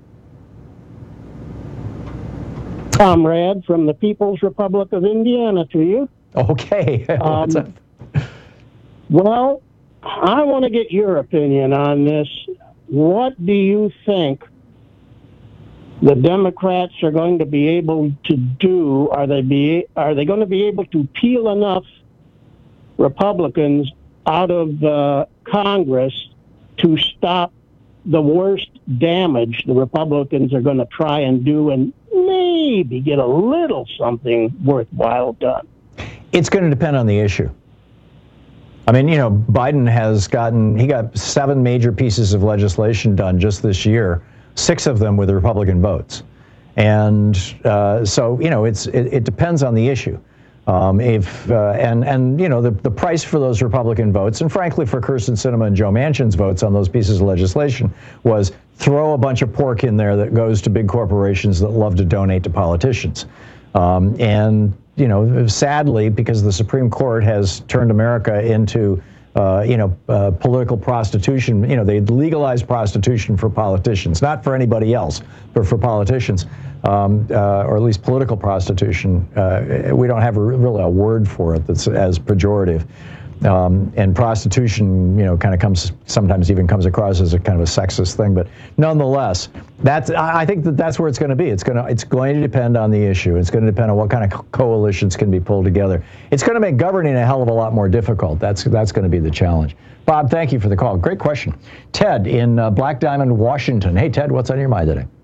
S2: Comrade from the People's Republic of Indiana to you.
S22: Okay.
S2: um, well, I want to get your opinion on this. What do you think the Democrats are going to be able to do? Are they be are they going to be able to peel enough Republicans out of uh, Congress to stop the worst damage the Republicans are going to try and do and maybe get a little something worthwhile done?
S22: It's going to depend on the issue. I mean, you know, Biden has gotten, he got seven major pieces of legislation done just this year, six of them with Republican votes. And uh, so, you know, it's it, it depends on the issue. Um, if uh, and and you know the the price for those Republican votes, and frankly for Kyrsten Sinema and Joe Manchin's votes on those pieces of legislation, was throw a bunch of pork in there that goes to big corporations that love to donate to politicians. Um, and you know, sadly, because the Supreme Court has turned America into, uh, you know, uh, political prostitution. You know, they legalized prostitution for politicians, not for anybody else, but for politicians, um, uh, or at least political prostitution. Uh, we don't have a, really a word for it that's as pejorative. Um, and prostitution, you know, kind of comes sometimes even comes across as a kind of a sexist thing, but nonetheless, that's I think that that's where it's going to be. It's going to it's going to depend on the issue. It's going to depend on what kind of coalitions can be pulled together. It's going to make governing a hell of a lot more difficult. That's that's going to be the challenge. Bob, thank you for the call. Great question. Ted in uh, Black Diamond, Washington. Hey, Ted, what's on your mind today?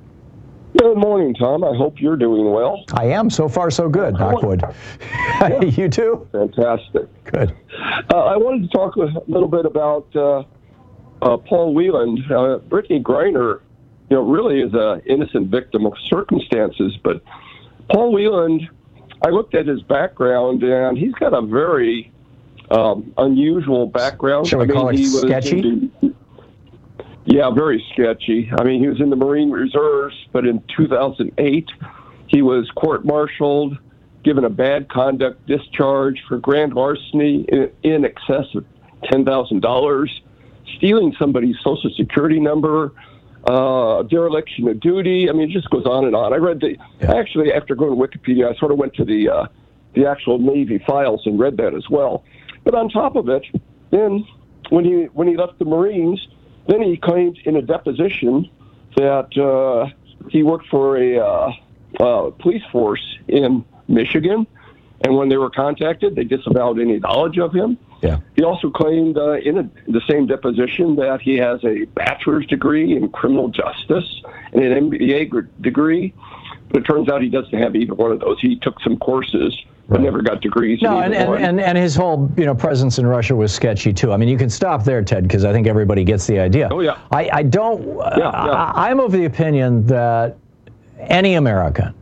S3: Good morning, Tom. I hope you're doing well.
S22: I am. So far, so good. Knockwood.
S3: Yeah.
S22: You too?
S3: Fantastic.
S22: Good.
S3: Uh, I wanted to talk a little bit about uh, uh, Paul Whelan. Uh, Brittany Griner, you know, really is an innocent victim of circumstances. But Paul Whelan, I looked at his background, and he's got a very um, unusual background.
S22: Shall we
S3: I mean,
S22: call it
S3: he was
S22: sketchy?
S3: into- Yeah, very sketchy. I mean, he was in the Marine Reserves, but in two thousand eight, he was court-martialed, given a bad conduct discharge for grand larceny in, in excess of ten thousand dollars, stealing somebody's Social Security number, uh, dereliction of duty. I mean, it just goes on and on. I read the, yeah. actually, after going to Wikipedia, I sort of went to the, uh, the actual Navy files and read that as well. But on top of it, then when he when he left the Marines, then he claimed in a deposition that uh, he worked for a uh, uh, police force in Michigan, and when they were contacted, they disavowed any knowledge of him.
S22: Yeah.
S3: He also claimed uh, in a, the same deposition that he has a bachelor's degree in criminal justice and an M B A degree, but it turns out he doesn't have either one of those. He took some courses, but right. never got degrees.
S22: No, and, and, and, and his whole, you know, presence in Russia was sketchy too. I mean, you can stop there, Ted, because I think everybody gets the idea.
S3: Oh yeah.
S22: I, I don't.
S3: Yeah, yeah.
S22: I, I'm of the opinion that any American,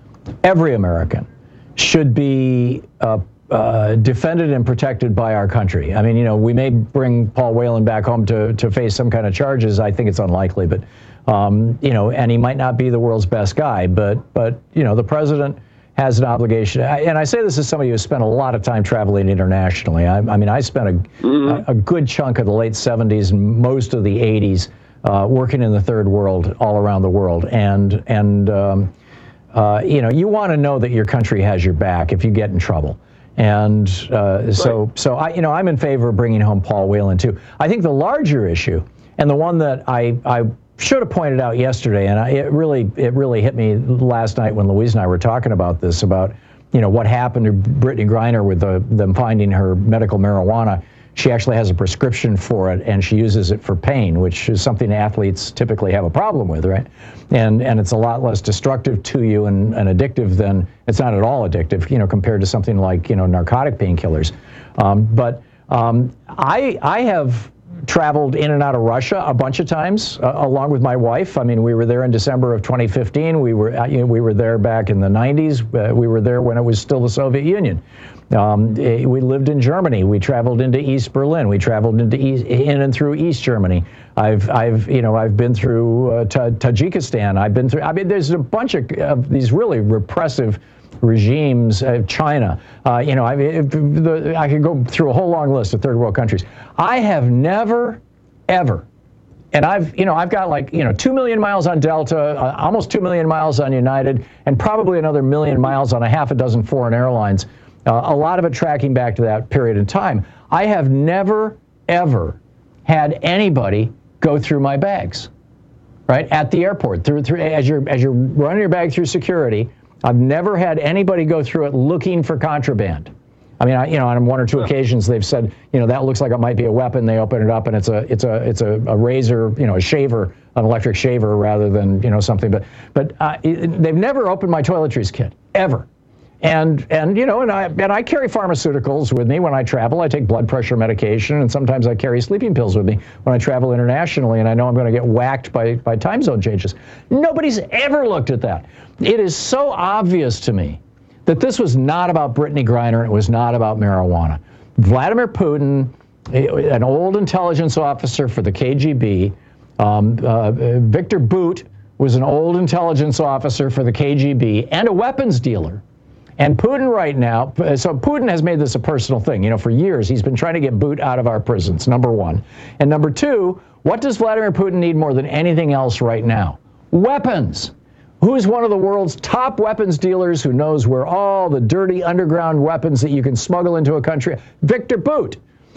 S22: every American, should be uh, uh, defended and protected by our country. I mean, you know, we may bring Paul Whelan back home to to face some kind of charges. I think it's unlikely, but um, you know, and he might not be the world's best guy, but but you know, the president has an obligation. And I say this as somebody who spent a lot of time traveling internationally. I, I mean, I spent a, mm-hmm. a, a good chunk of the late seventies and most of the eighties uh, working in the third world, all around the world. And, and um, uh, you know, you want to know that your country has your back if you get in trouble. And uh, right. so, so I, you know, I'm in favor of bringing home Paul Whelan, too. I think the larger issue, and the one that I, I should have pointed out yesterday, and I, it really it really hit me last night when Louise and I were talking about this, about, you know, what happened to Brittany Griner with the, them finding her medical marijuana. She actually has a prescription for it, and she uses it for pain, which is something athletes typically have a problem with, right? And and it's a lot less destructive to you and, and addictive than, it's not at all addictive, you know, compared to something like, you know, narcotic painkillers. Um, but um, I I have traveled in and out of Russia a bunch of times, uh, along with my wife. I mean, we were there in December of twenty fifteen. We were, uh, you know, we were there back in the nineties. Uh, we were there when it was still the Soviet Union. Um, we lived in Germany. We traveled into East Berlin. We traveled into East, in and through East Germany. I've, I've, you know, I've been through uh, Ta- Tajikistan. I've been through. I mean, there's a bunch of, of these really repressive regimes. Uh, China. Uh, you know, I mean, the, I could go through a whole long list of third world countries. I have never, ever, and I've, you know, I've got like, you know, two million miles on Delta, uh, almost two million miles on United, and probably another million miles on a half a dozen foreign airlines. Uh, a lot of it tracking back to that period in time. I have never, ever had anybody go through my bags, right, at the airport. Through, through as you're as you're running your bag through security, I've never had anybody go through it looking for contraband. I mean, I, you know, on one or two occasions they've said, you know, that looks like it might be a weapon. They open it up and it's a it's a it's a, a razor, you know, a shaver, an electric shaver rather than, you know, something. But but uh, it, they've never opened my toiletries kit ever. And, and you know, and I and I carry pharmaceuticals with me when I travel. I take blood pressure medication, and sometimes I carry sleeping pills with me when I travel internationally, and I know I'm going to get whacked by, by time zone changes. Nobody's ever looked at that. It is so obvious to me that this was not about Brittany Griner, and it was not about marijuana. Vladimir Putin, an old intelligence officer for the K G B, um, uh, Victor Bout was an old intelligence officer for the K G B, and a weapons dealer. And Putin right now, so Putin has made this a personal thing. You know, for years, he's been trying to get boot out of our prisons, number one. And number two, what does Vladimir Putin need more than anything else right now? Weapons. Who's one of the world's top weapons dealers who knows where all the dirty underground weapons that you can smuggle into a country? Victor Bout.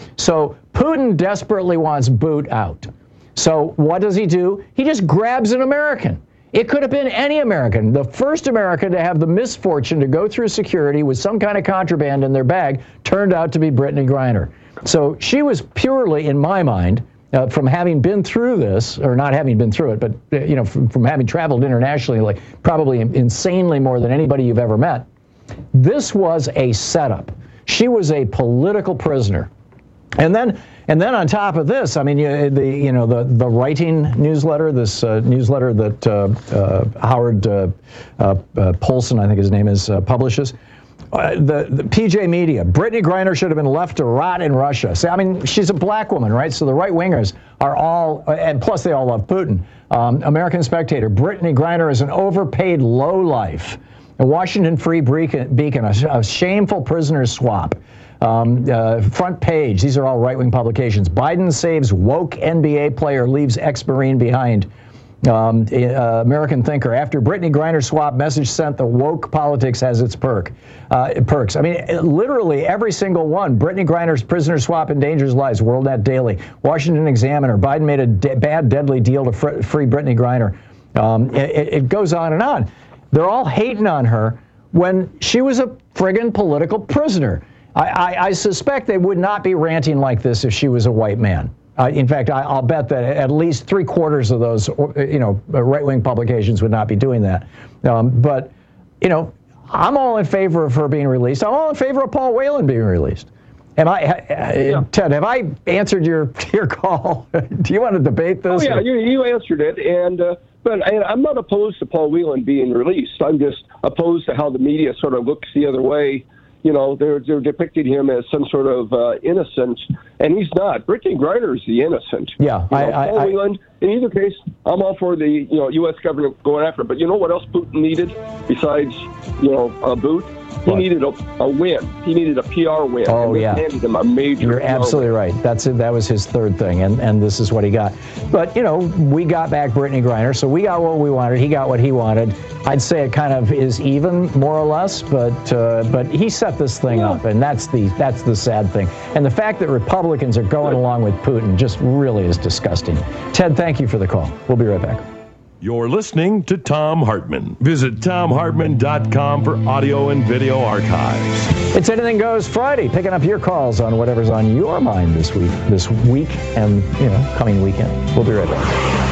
S22: So Putin desperately wants Bout out. So what does he do? He just grabs an American. It could have been any American. The first American to have the misfortune to go through security with some kind of contraband in their bag turned out to be Brittany Griner. So she was purely, in my mind, uh, from having been through this, or not having been through it, but uh, you know, from, from having traveled internationally, like probably insanely more than anybody you've ever met, this was a setup. She was a political prisoner. And then, and then on top of this, I mean, you, the you know the the writing newsletter, this uh, newsletter that uh, uh, Howard uh, uh, uh, Polson, I think his name is, uh, publishes. Uh, the, the P J Media, Brittany Griner should have been left to rot in Russia. See, I mean, she's a black woman, right? So the right wingers are all, and plus they all love Putin. Um, American Spectator, Brittany Griner is an overpaid lowlife. A Washington Free Beacon, a, a shameful prisoner swap. Um, uh, front page, these are all right-wing publications. Biden saves woke N B A player, leaves ex-Marine behind. Um, uh, American Thinker, after Brittany Griner swap, message sent, the woke politics has its perk, uh, perks. I mean, literally every single one. Brittany Griner's prisoner swap endangers lives, WorldNet Daily. Washington Examiner, Biden made a de- bad, deadly deal to fr- free Brittany Griner. Um, it, it goes on and on. They're all hating on her when she was a friggin' political prisoner. I, I, I suspect they would not be ranting like this if she was a white man. Uh, in fact, I, I'll bet that at least three quarters of those, you know, right-wing publications would not be doing that. Um, but, you know, I'm all in favor of her being released. I'm all in favor of Paul Whelan being released. Am I, yeah. Ted, have I answered your your call? Do you want to debate this?
S3: Oh, yeah, you, you answered it. And uh, but and I'm not opposed to Paul Whelan being released. I'm just opposed to how the media sort of looks the other way. You know, they're, they're depicting him as some sort of uh, innocent, and he's not. Brittany Griner is the innocent.
S22: Yeah,
S3: you
S22: I,
S3: know,
S22: I,
S3: Paul
S22: I,
S3: Whelan, in either case, I'm all for the you know U S government going after it. But you know what else Putin needed besides you know a boot? He what? needed a, a win. He needed a P R win.
S22: Oh,
S3: and they
S22: yeah.
S3: handed him a major
S22: You're
S3: P R
S22: absolutely
S3: win.
S22: right. That's it. That was his third thing, and, and this is what he got. But, you know, we got back Brittany Griner, so we got what we wanted. He got what he wanted. I'd say it kind of is even, more or less, but uh, but he set this thing yeah. up, and that's the that's the sad thing. And the fact that Republicans are going along with Putin just really is disgusting. Ted, thank you for the call. We'll be right back.
S4: You're listening to Thom Hartmann. Visit Thom Hartmann dot com for audio and video archives.
S22: It's Anything Goes Friday, picking up your calls on whatever's on your mind this week, this week, and you know, coming weekend. We'll be right back.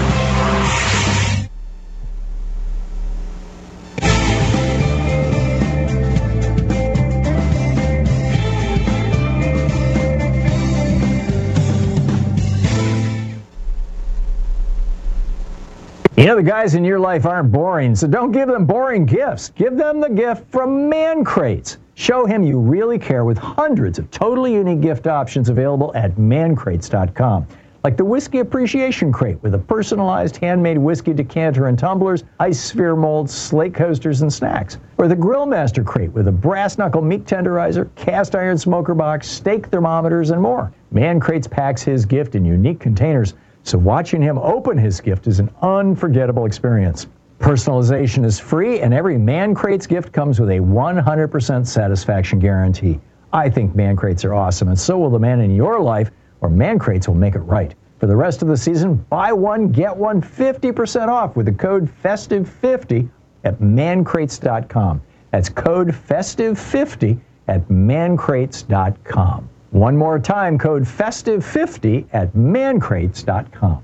S22: You know, the guys in your life aren't boring, so don't give them boring gifts. Give them the gift from Man Crates. Show him you really care with hundreds of totally unique gift options available at man crates dot com. Like the Whiskey Appreciation Crate with a personalized handmade whiskey decanter and tumblers, ice sphere molds, slate coasters, and snacks. Or the Grill Master Crate with a brass knuckle meat tenderizer, cast iron smoker box, steak thermometers, and more. Man Crates packs his gift in unique containers, so watching him open his gift is an unforgettable experience. Personalization is free, and every Man Crates gift comes with a one hundred percent satisfaction guarantee. I think Man Crates are awesome, and so will the man in your life, or Man Crates will make it right. For the rest of the season, buy one, get one fifty percent off with the code festive fifty at man crates dot com. That's code festive fifty at man crates dot com. One more time, code festive fifty at man crates dot com.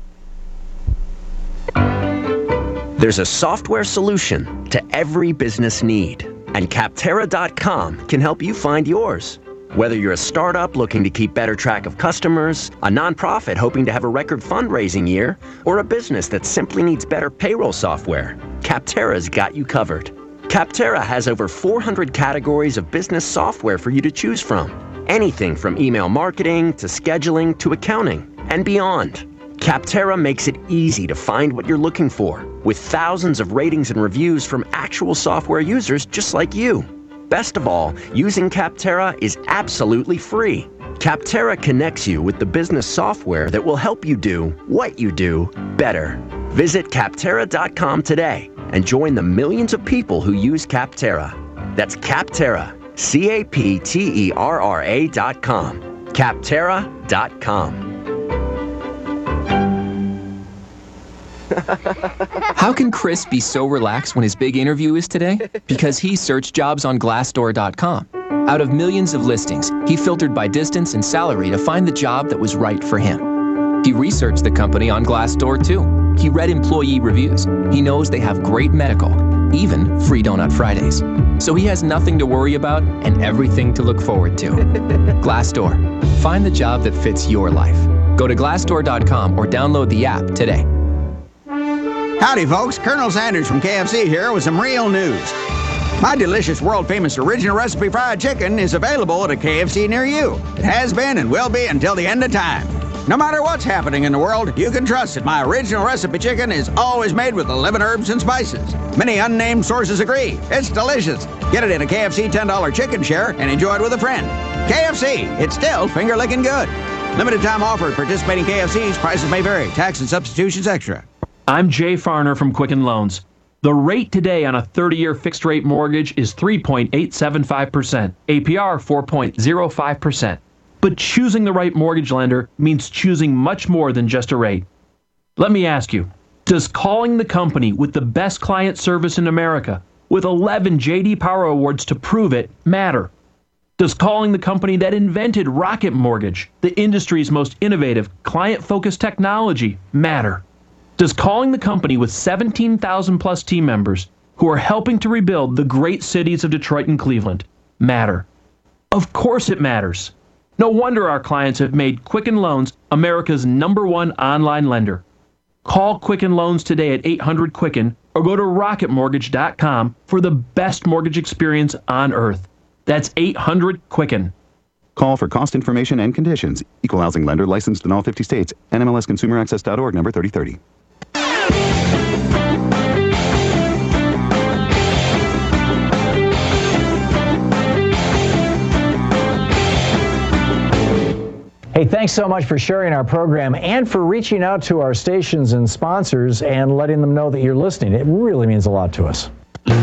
S5: There's a software solution to every business need, and Capterra dot com can help you find yours. Whether you're a startup looking to keep better track of customers, a nonprofit hoping to have a record fundraising year, or a business that simply needs better payroll software, Capterra's got you covered. Capterra has over four hundred categories of business software for you to choose from. Anything from email marketing to scheduling to accounting and beyond. Capterra makes it easy to find what you're looking for with thousands of ratings and reviews from actual software users just like you. Best of all, using Capterra is absolutely free. Capterra connects you with the business software that will help you do what you do better. Visit Capterra dot com today and join the millions of people who use Capterra. That's Capterra, C A P T E R R A dot com. Capterra dot com.
S6: How can Chris be so relaxed when his big interview is today? Because he searched jobs on Glassdoor dot com. Out of millions of listings, he filtered by distance and salary to find the job that was right for him. He researched the company on Glassdoor too. He read employee reviews. He knows they have great medical, even free Donut Fridays. So he has nothing to worry about and everything to look forward to. Glassdoor. Find the job that fits your life. Go to Glassdoor dot com or download the app today.
S7: Howdy, folks. Colonel Sanders from K F C here with some real news. My delicious, world-famous original recipe fried chicken is available at a K F C near you. It has been and will be until the end of time. No matter what's happening in the world, you can trust that my original recipe chicken is always made with eleven herbs and spices. Many unnamed sources agree. It's delicious. Get it in a K F C ten dollar chicken share and enjoy it with a friend. K F C, it's still finger-licking good. Limited time offer at participating K F Cs. Prices may vary. Tax and substitutions extra.
S8: I'm Jay Farner from Quicken Loans. The rate today on a thirty-year fixed-rate mortgage is three point eight seven five percent, A P R four point zero five percent. But choosing the right mortgage lender means choosing much more than just a rate. Let me ask you, does calling the company with the best client service in America, with eleven J D Power Awards to prove it, matter? Does calling the company that invented Rocket Mortgage, the industry's most innovative, client-focused technology, matter? Does calling the company with seventeen thousand plus team members who are helping to rebuild the great cities of Detroit and Cleveland matter? Of course it matters. No wonder our clients have made Quicken Loans America's number one online lender. Call Quicken Loans today at eight hundred Quicken or go to rocket mortgage dot com for the best mortgage experience on earth. That's eight hundred Quicken.
S9: Call for cost information and conditions. Equal housing lender licensed in all fifty states. N M L S consumer access dot org number thirty thirty.
S22: Hey, thanks so much for sharing our program and for reaching out to our stations and sponsors and letting them know that you're listening. It really means a lot to us.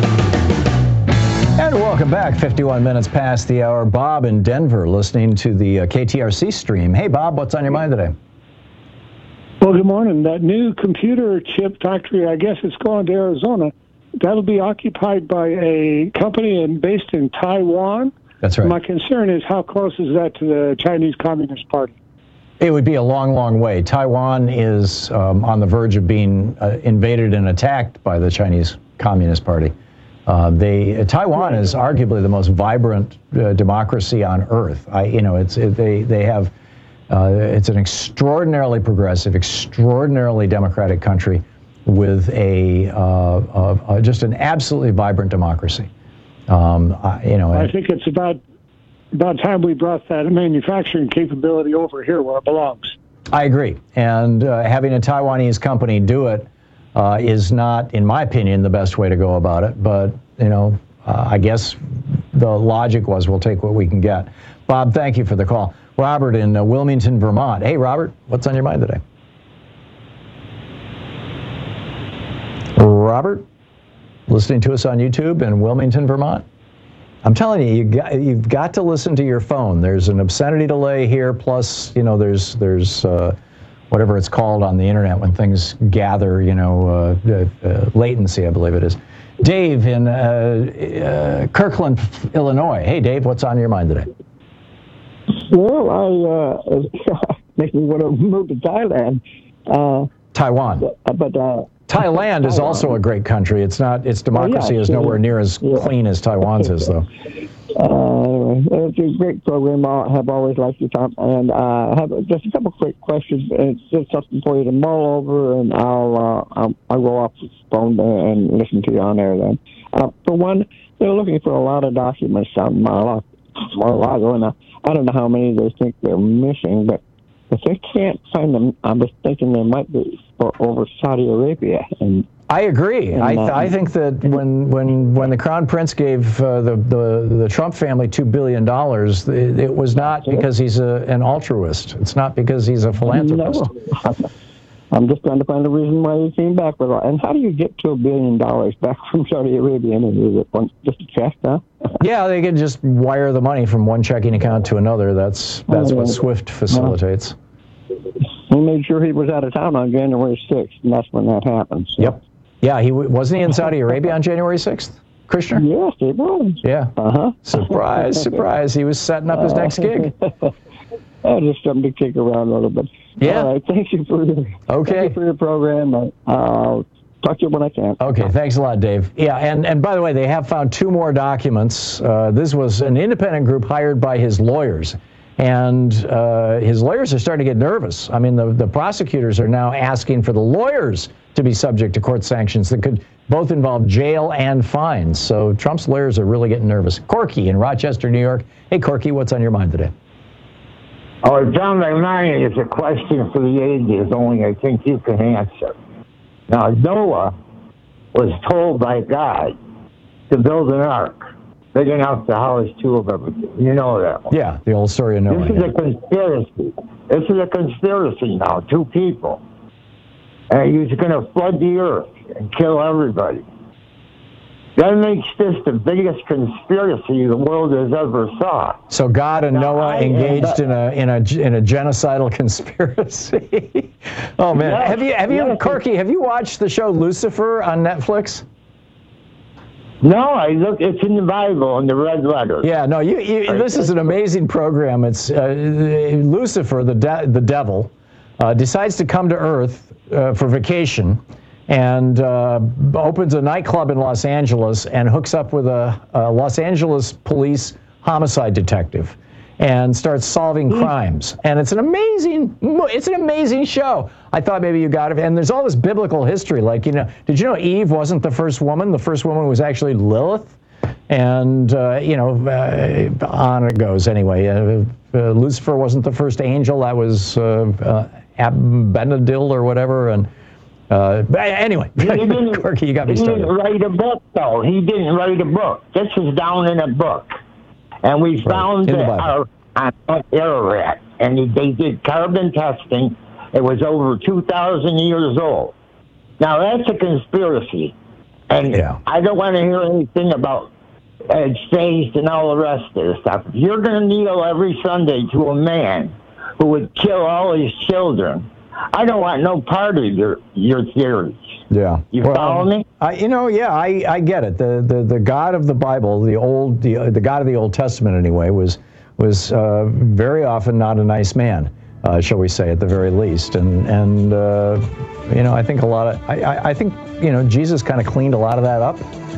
S22: And welcome back. fifty-one minutes past the hour. Bob in Denver listening to the uh, K T R C stream. Hey, Bob, what's on your mind today?
S10: Well, good morning. That new computer chip factory, I guess it's going to Arizona. That'll be occupied by a company in, based in Taiwan.
S22: That's right.
S10: My concern is how close is that to the Chinese Communist Party?
S22: It would be a long, long way. Taiwan is um, on the verge of being uh, invaded and attacked by the Chinese Communist Party. Uh, they uh, Taiwan is arguably the most vibrant uh, democracy on earth. I, you know, it's it, they they have uh, it's an extraordinarily progressive, extraordinarily democratic country with a uh, uh, uh, just an absolutely vibrant democracy. Um, I, you know,
S10: I think it's about about time we brought that manufacturing capability over here where it belongs.
S22: I agree, and uh, having a Taiwanese company do it uh, is not, in my opinion, the best way to go about it. But you know, uh, I guess the logic was we'll take what we can get. Bob, thank you for the call. Robert in uh, Wilmington, Vermont. Hey, Robert, what's on your mind today? Robert? Listening to us on YouTube in Wilmington, Vermont? I'm telling you, you got, you've got to listen to your phone. There's an obscenity delay here, plus, you know, there's there's uh, whatever it's called on the internet when things gather, you know, uh, uh, latency, I believe it is. Dave in uh, uh, Kirkland, Illinois. Hey, Dave, what's on your mind today?
S11: Well, I uh, make me want to move to Thailand. Uh,
S22: Taiwan.
S11: But. but uh,
S22: Thailand is also a great country. It's not. Its democracy oh, yeah, is nowhere near as yeah. clean as Taiwan's is, though.
S11: Uh, it's a great program. I have always liked your time, and uh, I have just a couple quick questions. It's just something for you to mull over, and I'll uh, I'll, I'll go off the phone and listen to you on air then. Uh, for one, they're looking for a lot of documents on Mar-a-Lago, and I, I don't know how many they think they're missing, but if they can't find them, I was thinking they might be for over Saudi Arabia, and
S22: I agree. I, th- I think that when when when the Crown Prince gave uh, the, the the Trump family two billion dollars, it, it was not because he's a, an altruist. It's not because he's a philanthropist.
S11: No. I'm just trying to find a reason why he came back with it. And how do you get two billion dollars back from Saudi Arabia? And is it one, just a check, huh?
S22: Yeah, they can just wire the money from one checking account to another. That's that's what SWIFT facilitates.
S11: He made sure he was out of town on January sixth, and that's when that happened. So.
S22: Yep. Yeah, he wasn't he in Saudi Arabia on January sixth, Krishner?
S11: Yes, he was.
S22: Yeah.
S11: Uh-huh.
S22: Surprise, surprise. He was setting up his next gig.
S11: Oh, just something to kick around a little bit.
S22: Yeah.
S11: All right, thank you for your,
S22: okay.
S11: thank you for your program. I'll talk to you when I can.
S22: Okay, thanks a lot, Dave. Yeah, and, and by the way, they have found two more documents. Uh, this was an independent group hired by his lawyers. And uh, his lawyers are starting to get nervous. I mean, the, the prosecutors are now asking for the lawyers to be subject to court sanctions that could both involve jail and fines. So Trump's lawyers are really getting nervous. Corky in Rochester, New York. Hey, Corky, what's on your mind today?
S12: Oh, it's on my mind. It's a question for the ages, only I think you can answer. Now, Noah was told by God to build an ark big enough to house two of everything. You know that one.
S22: Yeah, the old story of Noah.
S12: This is a conspiracy. This is a conspiracy now, two people. And he's going to flood the earth and kill everybody. That makes this the biggest conspiracy the world has ever saw.
S22: So God and
S12: Now,
S22: Noah
S12: I-
S22: engaged in a in a in a genocidal conspiracy. Oh man,
S12: Yes,
S22: have you have you
S12: yes.
S22: Corky? Have you watched the show Lucifer on Netflix?
S12: No, I look. It's in the Bible in the red letter.
S22: Yeah, no. You, you this is an amazing program. It's uh, Lucifer, the de- the devil, uh, decides to come to Earth uh, for vacation. And uh, opens a nightclub in Los Angeles and hooks up with a, a Los Angeles police homicide detective, and starts solving crimes. And it's an amazing, it's an amazing show. I thought maybe you got it. And there's all this biblical history, like you know, did you know Eve wasn't the first woman? The first woman was actually Lilith. And uh, you know, uh, on it goes. Anyway, uh, uh, Lucifer wasn't the first angel. That was uh, uh, Abbenadil or whatever. And Uh, but anyway,
S12: He didn't,
S22: Corky, you got me
S12: he
S22: started.
S12: didn't write a book, though. He didn't write a book. This is down in a book. And we found
S22: in the
S12: it
S22: Bible.
S12: out on Ararat. And they did carbon testing. It was over two thousand years old. Now, that's a conspiracy. And
S22: Yeah.
S12: I don't want to hear anything about uh, faith and all the rest of the stuff. If you're going to kneel every Sunday to a man who would kill all his children, I don't want no part of your your theories.
S22: Yeah.
S12: You
S22: Well,
S12: follow me?
S22: I, you know, yeah, I, I get it. The, the the God of the Bible, the old the uh, the God of the Old Testament anyway, was was uh, very often not a nice man, uh, shall we say, at the very least. And and uh, you know, I think a lot of I, I, I think you know Jesus kind of cleaned a lot of that up,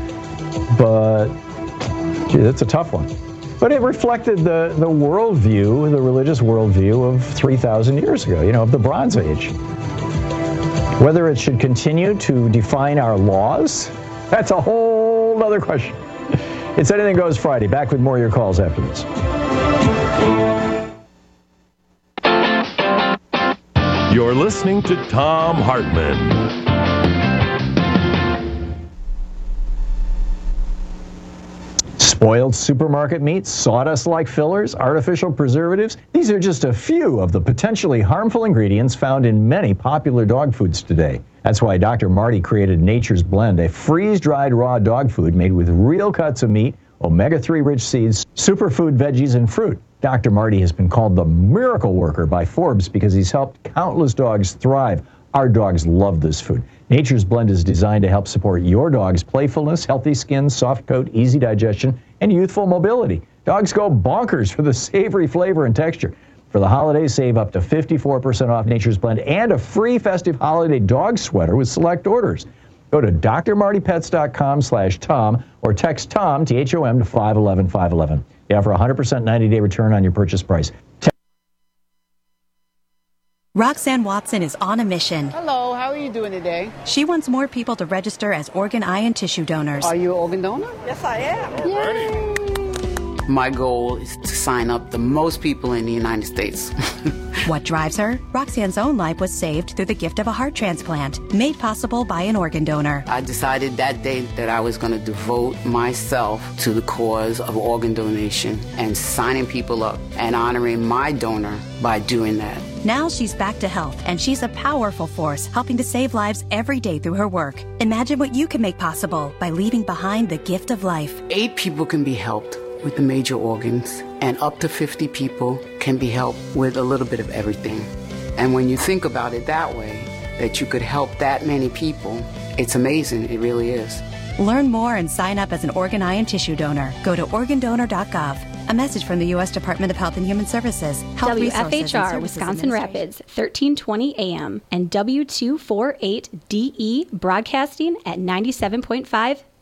S22: but gee, that's a tough one. But it reflected the, the worldview, the religious worldview of three thousand years ago, you know, of the Bronze Age. Whether it should continue to define our laws, that's a whole other question. It's Anything Goes Friday. Back with more of your calls after this.
S4: You're listening to Thom Hartmann.
S22: Spoiled supermarket meats, sawdust-like fillers, artificial preservatives. These are just a few of the potentially harmful ingredients found in many popular dog foods today. That's why Doctor Marty created Nature's Blend, a freeze-dried raw dog food made with real cuts of meat, omega three rich seeds, superfood veggies, and fruit. Doctor Marty has been called the miracle worker by Forbes because he's helped countless dogs thrive. Our dogs love this food. Nature's Blend is designed to help support your dog's playfulness, healthy skin, soft coat, easy digestion, and youthful mobility. Dogs go bonkers for the savory flavor and texture. For the holidays, save up to fifty-four percent off Nature's Blend and a free festive holiday dog sweater with select orders. Go to D R marty pets dot com slash Tom or text Tom, T H O M, to five one one five one one. They offer a one hundred percent ninety-day return on your purchase price.
S13: Roxanne Watson is on a mission.
S14: Hello, how are you doing today?
S13: She wants more people to register as organ, eye, and tissue donors.
S14: Are you an organ donor? Yes, I am.
S13: Yay!
S34: My goal is to sign up the most people in the United States.
S13: What drives her? Roxanne's own life was saved through the gift of a heart transplant, made possible by an organ donor.
S34: I decided that day that I was going to devote myself to the cause of organ donation and signing people up and honoring my donor by doing that.
S13: Now she's back to health, and she's a powerful force helping to save lives every day through her work. Imagine what you can make possible by leaving behind the gift of life.
S34: Eight people can be helped with the major organs, and up to fifty people can be helped with a little bit of everything. And when you think about it that way, that you could help that many people, it's amazing. It really is.
S13: Learn more and sign up as an organ, eye, and tissue donor. Go to organ donor dot gov. A message from the U S Department of Health and Human Services. Health
S15: W F H R
S13: Resources and Services
S15: Wisconsin Rapids, thirteen twenty A M and W two forty-eight D E broadcasting at ninety-seven point five